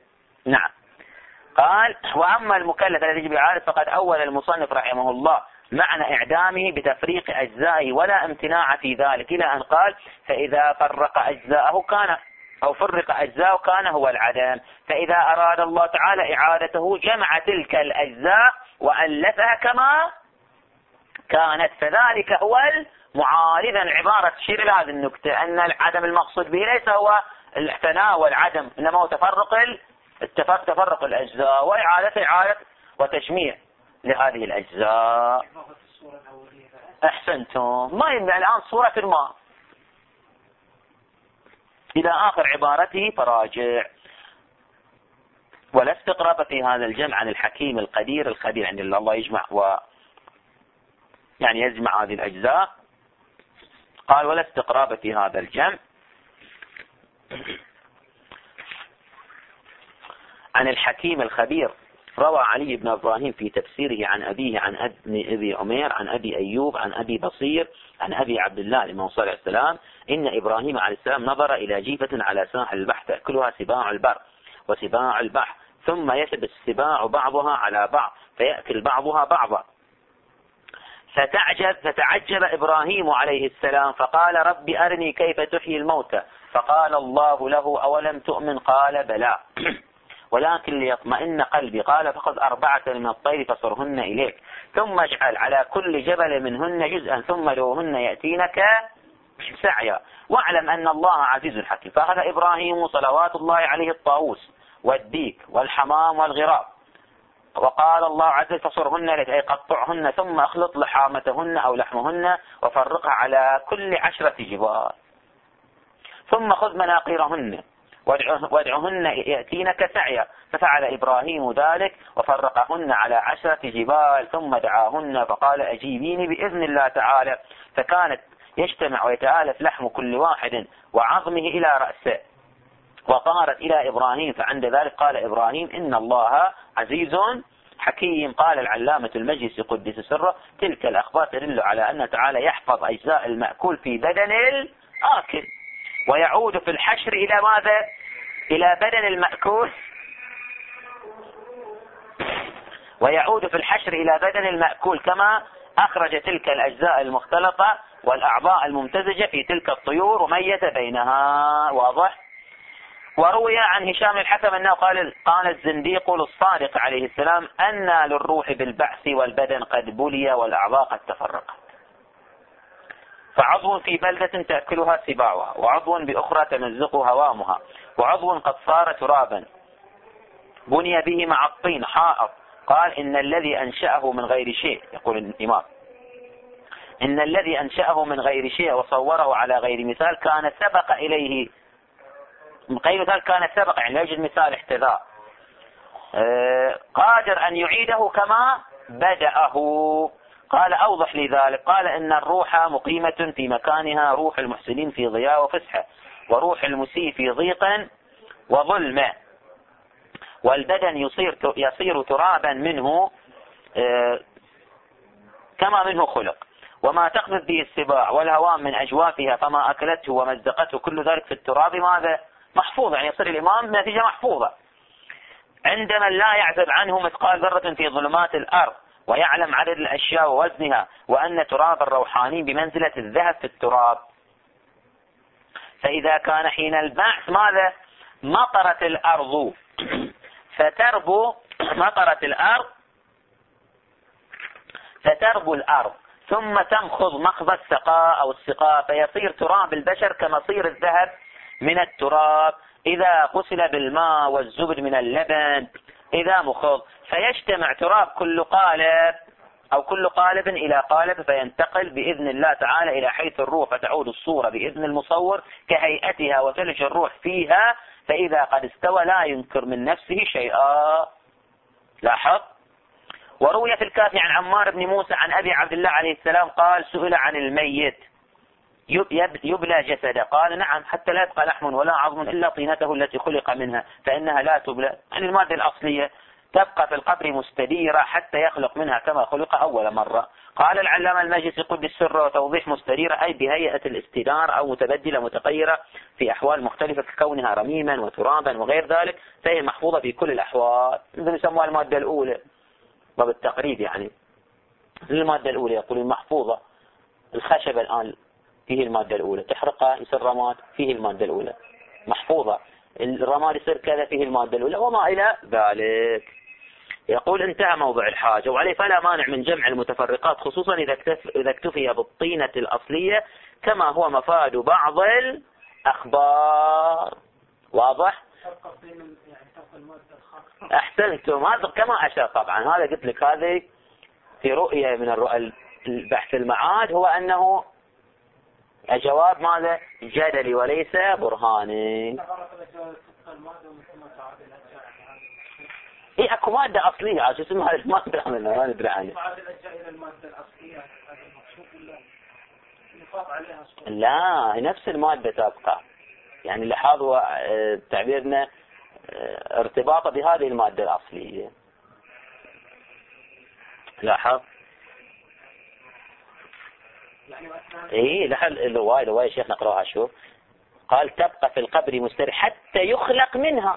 نعم. قال وأما المكلف الذي يجب إعادته فقد أول المصنف رحمه الله معنى إعدامه بتفريق أجزائه ولا امتناع في ذلك، إلى أن قال فإذا فرق أجزاءه كان أو فرق أجزاءه كان هو العدم. فإذا أراد الله تعالى إعادته جمع تلك الأجزاء وألفها كما كانت، فذلك هو المعارض. العبارة تشير إلى هذه النكتة، أن العدم المقصود به ليس هو الفناء والعدم، إنما هو تفرق الأجزاء وإعادة وتجميع لهذه الأجزاء. أحسنتم. ما يمنع الآن صورة الماء إلى آخر عبارته فراجع. ولا استقراب في هذا الجمع عن الحكيم القدير الخبير، يعني الله يجمع يعني يجمع هذه الأجزاء. قال ولا استقراب في هذا الجمع عن الحكيم الخبير. روى علي بن إبراهيم في تفسيره عن أبيه عن أبي عمير عن أبي أيوب عن أبي بصير عن أبي عبد الله الإمام صلى الله عليه وسلم إن إبراهيم عليه السلام نظر إلى جيفة على ساحل البحر تأكلها سباع البر وسباع البحر، ثم يثبت السباع بعضها على بعض فيأكل بعضها بعضا، فتعجب إبراهيم عليه السلام فقال رب أرني كيف تحيي الموتى، فقال الله له أولم تؤمن؟ قال بلى ولكن ليطمئن قلبي. قال فخذ 4 من الطير فصرهن إليك، ثم اجعل على كل جبل منهن جزءا ثم لوهن يأتينك سعيا، واعلم أن الله عزيز حكيم. فأخذ إبراهيم صلوات الله عليه الطاووس والديك والحمام والغراب، وقال الله عز وجل فصرهن إليك أي قطعهن، ثم اخلط لحامتهن أو لحمهن وفرقها على كل 10 جبال، ثم خذ مناقيرهن وادعهن يأتينك سعيا. ففعل إبراهيم ذلك وفرقهن على 10 جبال، ثم دعاهن فقال أجيبيني بإذن الله تعالى، فكانت يجتمع ويتآلف لحم كل واحد وعظمه إلى رأسه، وطارت إلى إبراهيم. فعند ذلك قال إبراهيم إن الله عزيز حكيم. قال العلامة المجلس قدس سره تلك الأخبار تدل على أن تعالى يحفظ أجزاء المأكول في بدن الآكل، ويعود في الحشر إلى ماذا؟ إلى بدن المأكول، ويعود في الحشر إلى بدن المأكول كما أخرج تلك الأجزاء المختلطة والأعضاء الممتزجة في تلك الطيور وميز بينها. واضح؟ وروي عن هشام الحكم أنه قال الزنديق للصادق عليه السلام أن للروح بالبعث والبدن قد بلي والأعضاء قد تفرقت، فعضو في بلدة تأكلها سباعها، وعضو بأخرى تمزق هوامها، وعضو قد صار ترابا بني به مع الطين حائط. قال إن الذي أنشأه من غير شيء، يقول الإمام إن الذي أنشأه من غير شيء وصوره على غير مثال كان سبق إليه، من غير مثال كان سبق، يعني لا يوجد مثال احتذاء، قادر أن يعيده كما بدأه. قال أوضح لذلك، قال إن الروح مقيمة في مكانها، روح المحسنين في ضياء وفسحة، وروح المسيء في ضيق وظلمة، والبدن يصير ترابا منه كما منه خلق، وما تقذف به السباع والهوام من أجوافها فما أكلته ومزقته كل ذلك في التراب ماذا؟ محفوظ، يعني يصير الإمام نتيجة محفوظة عندما لا يعزب عنه مثقال ذرة في ظلمات الأرض، ويعلم عدد الأشياء ووزنها، وأن تراب الروحاني بمنزلة الذهب في التراب. فإذا كان حين البعث ماذا؟ مطرت الأرض مطرت الأرض فتربو الأرض، ثم تمخض مخض السقاء أو السقاء، فيصير تراب البشر كمصير الذهب من التراب إذا غسل بالماء والزبد من اللبن إذا مخض، فيجتمع تراب كل قالب أو كل قالب إلى قالب، فينتقل بإذن الله تعالى إلى حيث الروح، فتعود الصورة بإذن المصور كهيئتها وتلج الروح فيها، فإذا قد استوى لا ينكر من نفسه شيئا. لاحظ. وروي في الكافي عن عمار بن موسى عن أبي عبد الله عليه السلام قال سئل عن الميت يبلى جسده، قال نعم حتى لا يبقى لحم ولا عظم إلا طينته التي خلق منها فإنها لا تبلى، يعني المادة الأصلية تبقى في القبر مستديرة حتى يخلق منها كما خلق أول مرة. قال العلامة المجلسي قدس سره وتوضيح مستديرة أي بهيئة الاستدار أو متبدلة متغيرة في أحوال مختلفة ككونها رميما وترابا وغير ذلك، فهي محفوظة في كل الأحوال، مثل يسموها المادة الأولى بالتقريب يعني. المادة الأولى يقولون محفوظة. الخشب الآن فيه المادة الأولى، تحرقها يصير رماد فيه المادة الأولى محفوظة، الرماد يصير كذا فيه المادة الأولى وما إلى ذلك. يقول انتهى موضوع الحاجة، وعليه فلا مانع من جمع المتفرقات خصوصا إذا اكتفي بالطينة الأصلية كما هو مفاد بعض الأخبار. واضح؟ أحسنتم، هذا كما أشار. طبعا هذا قلت لك هذه في رؤية من الرؤى البحث المعاد، هو أنه الجواب ماذا؟ جدلي وليس برهاني. اي اكو مادة اصلية عشان اسمها ما ندري عنها، ما ندري عنها. لا نفس المادة تبقى، يعني لاحظوا تعبيرنا ارتباطه بهذه المادة الأصلية. لاحظ ايه لاحظ الرواية شيخ نقراها. شوف قال تبقى في القبر مستريح حتى يخلق منها.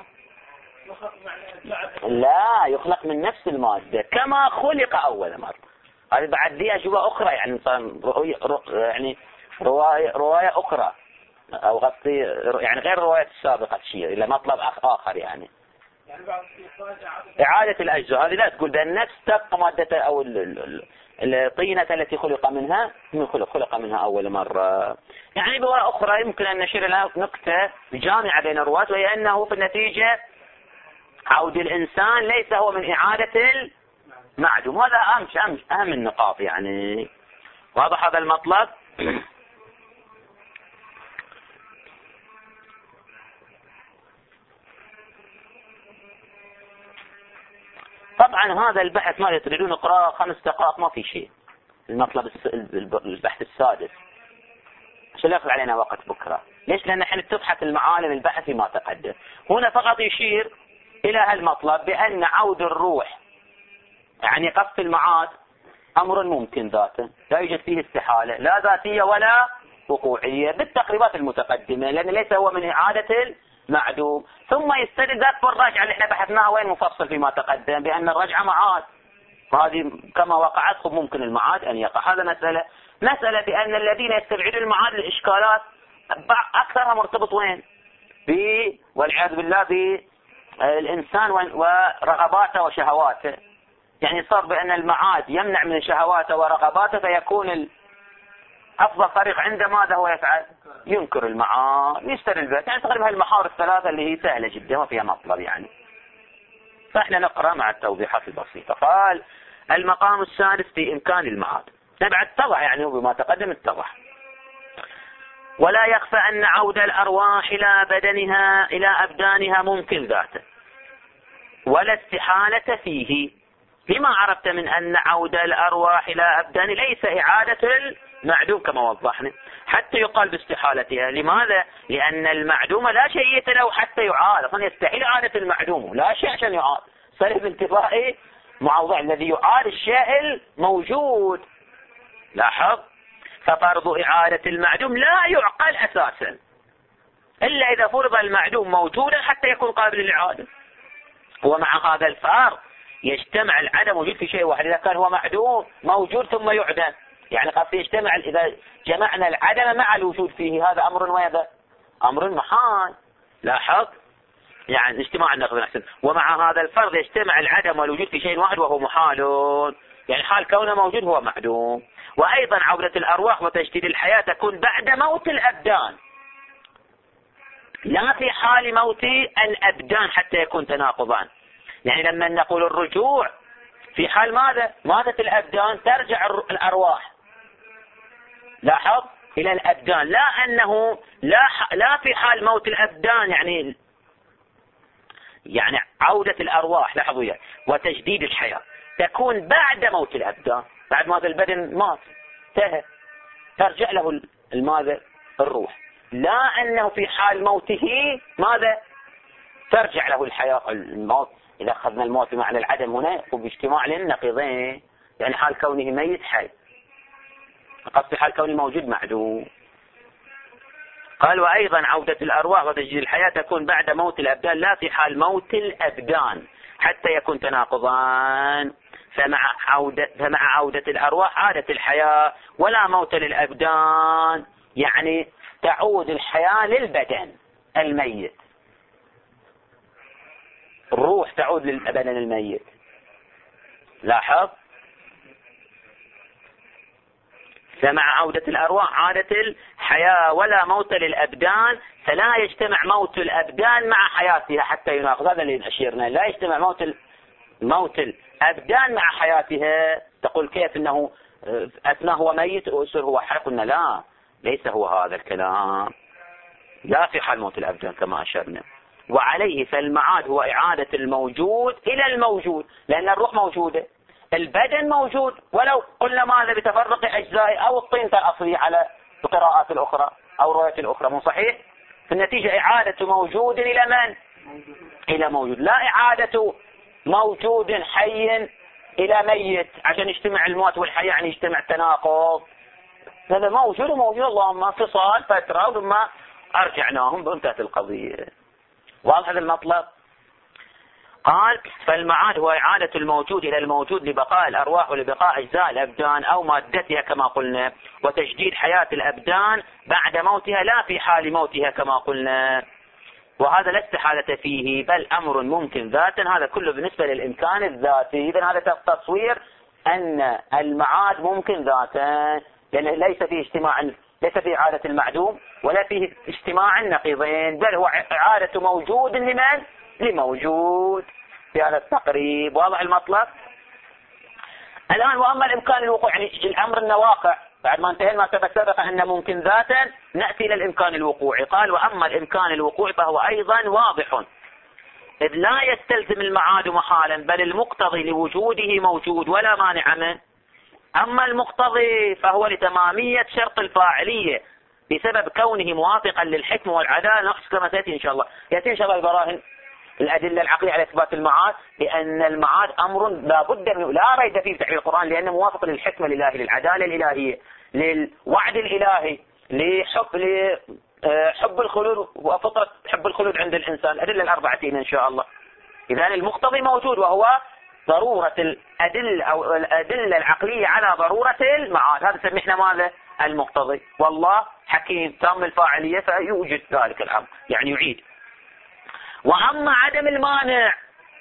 لا يخلق من نفس المادة كما خلق أول مرة. هذه بعد دي أجوبة أخرى، يعني يعني رواية أخرى أو غطي يعني غير الرواية السابقة تشير إلى مطلب آخر. يعني إعادة الأجزاء هذه لا تقول بأن نفس تبقى مادة أو الطينة التي خلق منها خلق منها أول مرة. يعني بورقة أخرى يمكن أن نشير إلى نقطة جامعة بين الرواة، وهي أنه في النتيجة عود الإنسان ليس هو من إعادة المعدوم. هذا أهم النقاط يعني. واضح هذا المطلب؟ طبعا هذا البحث ما تريدون اقرأ 5 دقائق ما في شيء. المطلب البحث السادس عشان لا يأخذ علينا وقت بكرة. ليش؟ لأن احنا تبحث المعالم البحث ما تقدم. هنا فقط يشير إلى هالمطلب بأن عود الروح يعني قصد المعاد أمر ممكن ذاته، لا يوجد فيه استحالة لا ذاتية ولا وقوعية بالتقريبات المتقدمة، لأن ليس هو من إعادة المعدوم. ثم يستند ذات الرجعة اللي احنا بحثناها وين مفصل فيما تقدم بأن الرجعة معاد، وهذه كما وقعت ممكن المعاد أن يقع. هذا مسألة بأن الذين يستبعدون المعاد الإشكالات أكثرها مرتبط وين؟ والعياذ بالله بالإنسان ورغباته وشهواته. يعني صار بأن المعاد يمنع من شهواته ورغباته، فيكون أفضل طريق عنده ماذا هو يفعل؟ ينكر المعاد يشتري البيت. يعني تقريبا هالمحاور الثلاثة اللي هي سهلة جدا وفيها مطلب يعني. فإحنا نقرأ مع التوضيحات البسيطة. قال المقام السادس في إمكان المعاد. نبعد اتضح يعني بما تقدم اتضح. ولا يخفى أن عود الأرواح إلى بدنها إلى أبدانها ممكن ذاته ولا استحالة فيه. لما عرفت من أن عود الأرواح إلى أبدان ليس إعادة المعدوم كما وضحنا حتى يقال باستحالتها. لماذا؟ لأن المعدوم لا شيء له حتى يعاد، أصلا يستحيل إعادة المعدوم، لا شيء عشان يعاد. صرف انتفاء موضع الذي يعاد الشيء الموجود. لاحظ ففرض إعادة المعدوم لا يعقل أساسا إلا إذا فرض المعدوم موجودا حتى يكون قابل للإعادة. ومع هذا الفرق يجتمع العدم وجود في شيء واحد. إذا كان هو معدوم موجود ثم يعدم، يعني قد يجتمع إذا جمعنا العدم مع الوجود فيه، هذا أمر وهذا أمر محال. لاحظ يعني اجتماع النقد أحسن. ومع هذا الفرق يجتمع العدم والوجود في شيء واحد وهو محال، يعني حال كونه موجود هو معدوم. وأيضا عودة الأرواح وتجديد الحياة تكون بعد موت الأبدان لا في حال موت الأبدان حتى يكون تناقضان. يعني لما نقول الرجوع في حال ماذا؟ ماتت الأبدان ترجع الأرواح. لاحظ إلى الأبدان، لا أنه لا في حال موت الأبدان يعني عودة الأرواح. لاحظوا يعني وتجديد الحياة تكون بعد موت الأبدان، بعد ما البدن مات انتهى ترجع له الماذا؟ الروح. لا أنه في حال موته ماذا؟ ترجع له الحياة. الموت إذا أخذنا الموت بمعنى العدم هنا وباجتماع للنقيضين، يعني حال كونه ميت حي، قصد حال كونه موجود معدوم. قال وأيضا عودة الأرواح وتجديد الحياة تكون بعد موت الأبدان لا في حال موت الأبدان حتى يكون تناقضان. فمع عودة الأرواح عادت الحياة ولا موت للأبدان، يعني تعود الحياة للبدن الميت، الروح تعود للبدن الميت. لاحظ، فمع عودة الأرواح عادت الحياة ولا موت للأبدان، فلا يجتمع موت الأبدان مع حياتها حتى يناقض. هذا اللي أشيرنا، لا يجتمع موت الأبدان مع حياتها. تقول كيف إنه أثناء هو ميت ويصير هو حي؟ قلنا لا، ليس هو هذا الكلام، لا في حال موت الأبدان كما أشرنا. وعليه فالمعاد هو إعادة الموجود إلى الموجود، لأن الروح موجودة، البدن موجود، ولو قلنا ماذا بتفرق أجزاء أو الطينة الأصلية على القراءات الأخرى أو الروايات الأخرى، مو صحيح؟ في النتيجة إعادة موجود إلى من؟ إلى موجود، لا إعادة موجود حي إلى ميت عشان يجتمع الموت والحياة، يعني يجتمع تناقض. هذا موجود وموجود، اللهم انفصال فترة ثم أرجعناهم بانتهت القضية. واضح هذا المطلب؟ قال فالمعاد هو إعادة الموجود إلى الموجود لبقاء الأرواح ولبقاء أجزاء الأبدان أو مادتها كما قلنا، وتجديد حياة الأبدان بعد موتها لا في حال موتها كما قلنا. وهذا لا استحالة فيه، بل أمر ممكن ذاتا. هذا كله بالنسبة للإمكان الذاتي. إذن هذا تصوير أن المعاد ممكن ذاتا، لأن ليس فيه اجتماع، ليس فيه إعادة المعدوم ولا فيه اجتماع النقيضين، بل هو إعادة موجود لمن؟ لموجود، في هذا التقريب. واضح المطلب؟ الآن وأما الإمكان الوقوع، يعني الأمر الواقع بعد ما انتهى ما سبق أن ممكن ذاتا، نأتي إلى الإمكان الوقوعي. قال وأما الإمكان الوقوعي فهو أيضا واضح، إذ لا يستلزم المعاد محالا، بل المقتضي لوجوده موجود ولا مانع منه. أما المقتضي فهو لتمامية شرط الفاعلية بسبب كونه موافقا للحكم والعدالة، نحس كما تأتي إن شاء الله. يأتي إن شاء الله البراهين الأدلة العقلية على إثبات المعاد، لأن المعاد أمر لا بد منه، لا ريب فيه بتعبير القرآن، لأنه موافق للحكمة الإلهية، للعدالة الإلهية، للوعد الإلهي، لحب الخلود وفطرة حب الخلود عند الإنسان. الأدلة الأربعة إن شاء الله. إذن المقتضي موجود، وهو ضرورة الأدلة أو الأدلة العقلية على ضرورة المعاد. هذا سمحنا ماذا؟ المقتضي. والله حكيم تام الفاعلية فيوجد ذلك الأمر، يعني يعيد. وأما عدم المانع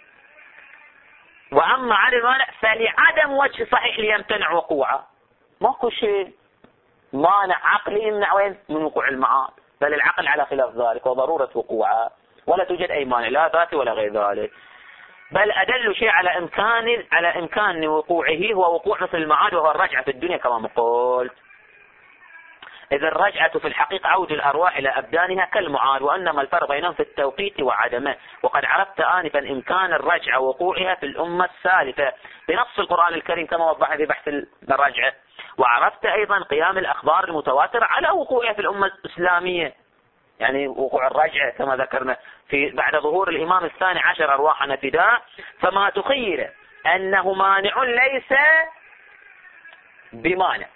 فلعدم وجه صحيح ليمتنع وقوعه. ماكو شيء مانع عقلي يمنع وين؟ من وقوع المعاد، بل العقل على خلاف ذلك وضرورة وقوعه، ولا توجد أي مانع لا ذاتي ولا غير ذلك. بل أدل شيء على إمكان وقوعه هو وقوع مثل المعاد، وهو الرجعة في الدنيا كما قلت. إذا الرجعة في الحقيقة عود الأرواح إلى أبدانها كالمعاد، وأنما الفرق بينهم في التوقيت وعدمه. وقد عرفت آنفا إمكان الرجعة وقوعها في الأمة السالفة بنص القرآن الكريم كما وضح في بحث الرجعة، وعرفت أيضا قيام الأخبار المتواترة على وقوعها في الأمة الإسلامية، يعني وقوع الرجعة كما ذكرنا في بعد ظهور الإمام الثاني عشر أرواحنا فداء. فما تخيل أنه مانع ليس بمانع،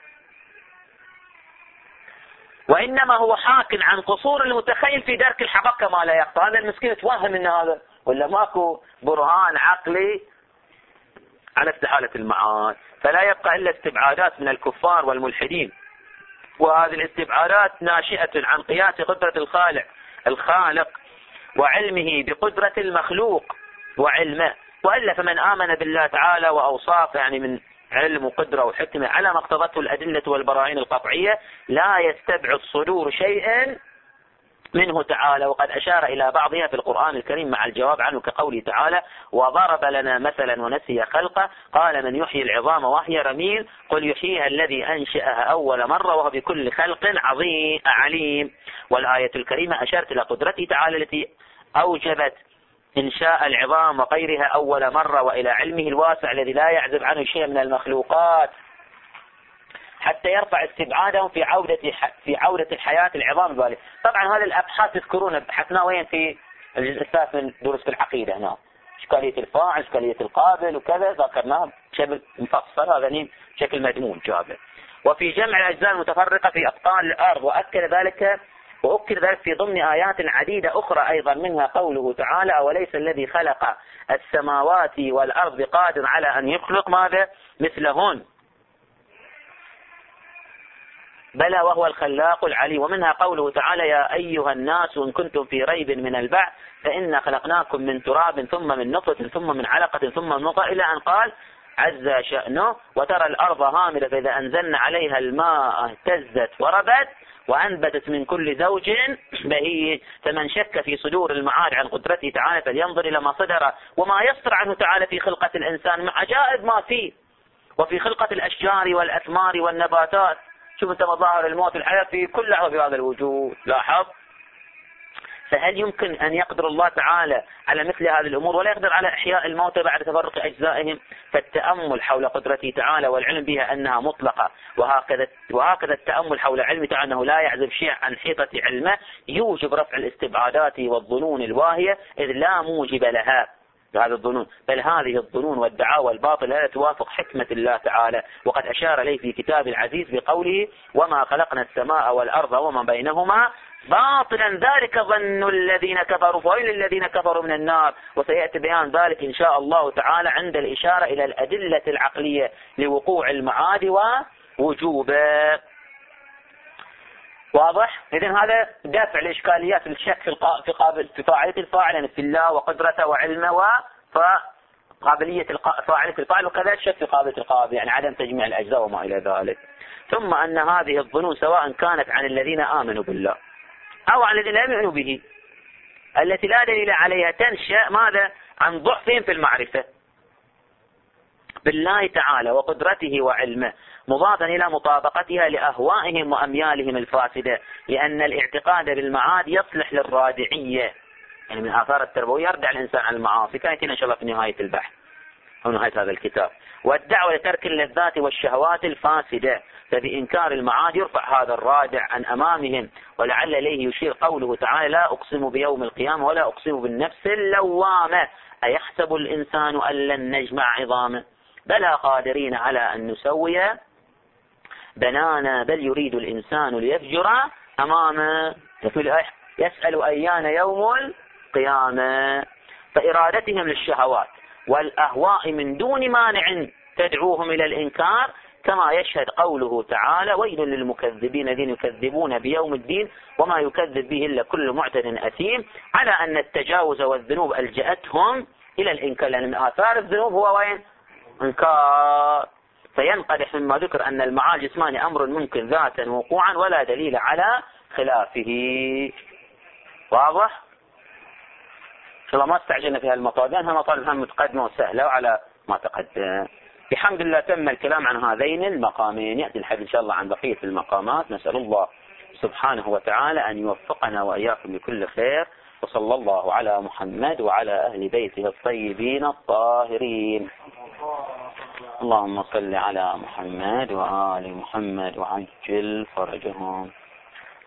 وإنما هو حاك عن قصور المتخيل في درك الحقائق كما لا يخفى. هذا المسكين توهم ان هذا، ولا ماكو برهان عقلي على استحالة المعاد، فلا يبقى إلا استبعادات من الكفار والملحدين. وهذه الاستبعادات ناشئة عن قياس قدرة الخالق وعلمه بقدرة المخلوق وعلمه. وإلا فمن آمن بالله تعالى وأوصافه، يعني من علم وقدرة وحكمة على ما اقتضته الأدلة والبراهين القطعية، لا يستبعد صدور شيء منه تعالى. وقد أشار إلى بعضها في القرآن الكريم مع الجواب عنه، كقوله تعالى وضرب لنا مثلا ونسي خلقه قال من يحيي العظام وهي رميم قل يحييها الذي أنشأها أول مرة وهو بكل خلق عليم. والآية الكريمة أشارت إلى قدرته تعالى التي أوجبت إنشاء العظام وغيرها أول مرة، وإلى علمه الواسع الذي لا يعزب عنه شيء من المخلوقات، حتى يرفع استبعادهم في عودة الحياة العظام البالية. طبعا هذه الأبحاث تذكرون بحثنا وين في الجزء الثالث من دروس في العقيدة هنا، إشكالية الفاعل، إشكالية القابل وكذا، ذكرناها بشكل مفصل، هذا بشكل مدمون جابر. وفي جمع الأجزاء المتفرقة في أبطال الأرض، وأكد ذلك وأكد ذلك في ضمن آيات عديدة أخرى أيضا، منها قوله تعالى: وليس الذي خلق السماوات والأرض قادر على أن يخلق ماذا مثلهن، بلى وهو الخلاق العليم. ومنها قوله تعالى: يا أيها الناس إن كنتم في ريب من البعث فإنا خلقناكم من تراب ثم من نطفة ثم من علقة ثم من مضغة، إلى أن قال عز شأنه: وترى الأرض هامدة فإذا أنزلنا عليها الماء اهتزت وربت وأنبتت من كل زوج بهيج. فمن شك في صدور المعاد عن قدرته تعالى فلينظر إلى ما صدر وما يصدر عنه تعالى في خلقة الإنسان من عجائب ما فيه، وفي خلقة الأشجار والأثمار والنباتات. شوف انت مظاهر الموت والحياة في كل لحظة في هذا الوجود، لاحظ. فهل يمكن أن يقدر الله تعالى على مثل هذه الأمور ولا يقدر على إحياء الموتى بعد تفرق أجزائهم؟ فالتأمل حول قدرته تعالى والعلم بها أنها مطلقة، وهكذا التأمل حول علم تعالى أنه لا يعزب شيء عن حيطة علمه، يوجب رفع الاستبعادات والظنون الواهية، إذ لا موجب لها هذه الظنون، بل هذه الظنون والدعاوى الباطلة لا توافق حكمة الله تعالى. وقد أشار إليه في كتاب العزيز بقوله: وما خلقنا السماء والأرض وما بينهما باطلا ذلك ظن الذين كفروا فويل للذين كفروا من النار. وسيأتي بيان ذلك إن شاء الله تعالى عند الإشارة إلى الأدلة العقلية لوقوع المعاد ووجوبه. واضح؟ إذن هذا دافع الإشكاليات الشك في فاعلية الفاعل، يعني في الله وقدرته وعلمه وقابلية فاعلية الفاعل، وكذا الشك في قابلية القابل، يعني عدم تجميع الأجزاء وما إلى ذلك. ثم أن هذه الظنون سواء كانت عن الذين آمنوا بالله أو عن الذين لم يؤمنوا به، التي لا دليل عليها، تنشأ ماذا؟ عن ضعفهم في المعرفة بالله تعالى وقدرته وعلمه، مضافا إلى مطابقتها لأهوائهم وأميالهم الفاسدة، لأن الاعتقاد بالمعاد يصلح للرادعية، يعني من آثار التربوية يردع الإنسان عن المعاصي، كانت إن شاء الله في نهاية البحث أو نهاية هذا الكتاب. والدعوة لترك اللذات والشهوات الفاسدة، فبإنكار المعاد يرفع هذا الرادع عن أمامهم. ولعل إليه يشير قوله تعالى: لا أقسم بيوم القيامة ولا أقسم بالنفس اللوامة أيحسب الإنسان أن لن نجمع عظامه بلى قادرين على أن نسوي بنانا بل يريد الإنسان ليفجر أمامه. يسأل أيان يوم القيامة. فإرادتهم للشهوات والأهواء من دون مانع تدعوهم إلى الإنكار، كما يشهد قوله تعالى: ويل للمكذبين الذين يكذبون بيوم الدين وما يكذب به إلا كل معتد أثيم، على أن التجاوز والذنوب ألجأتهم إلى الإنكار، لأن من آثار الذنوب هو وين؟ إنكار. فينقدح مما ذكر أن المعاد جسمان أمر ممكن ذاتا وقوعا ولا دليل على خلافه. واضح؟ إن شاء الله ما استعجلنا في هالمطالب، لأنها مطالب متقدمة وسهلة وعلى ما تقدم. بحمد الله تم الكلام عن هذين المقامين. يأتي الحديث إن شاء الله عن بقية المقامات. نسأل الله سبحانه وتعالى أن يوفقنا وإياكم لكل خير، وصلى الله على محمد وعلى أهل بيته الطيبين الطاهرين. اللهم صل على محمد وآل محمد وعجل فرجهم.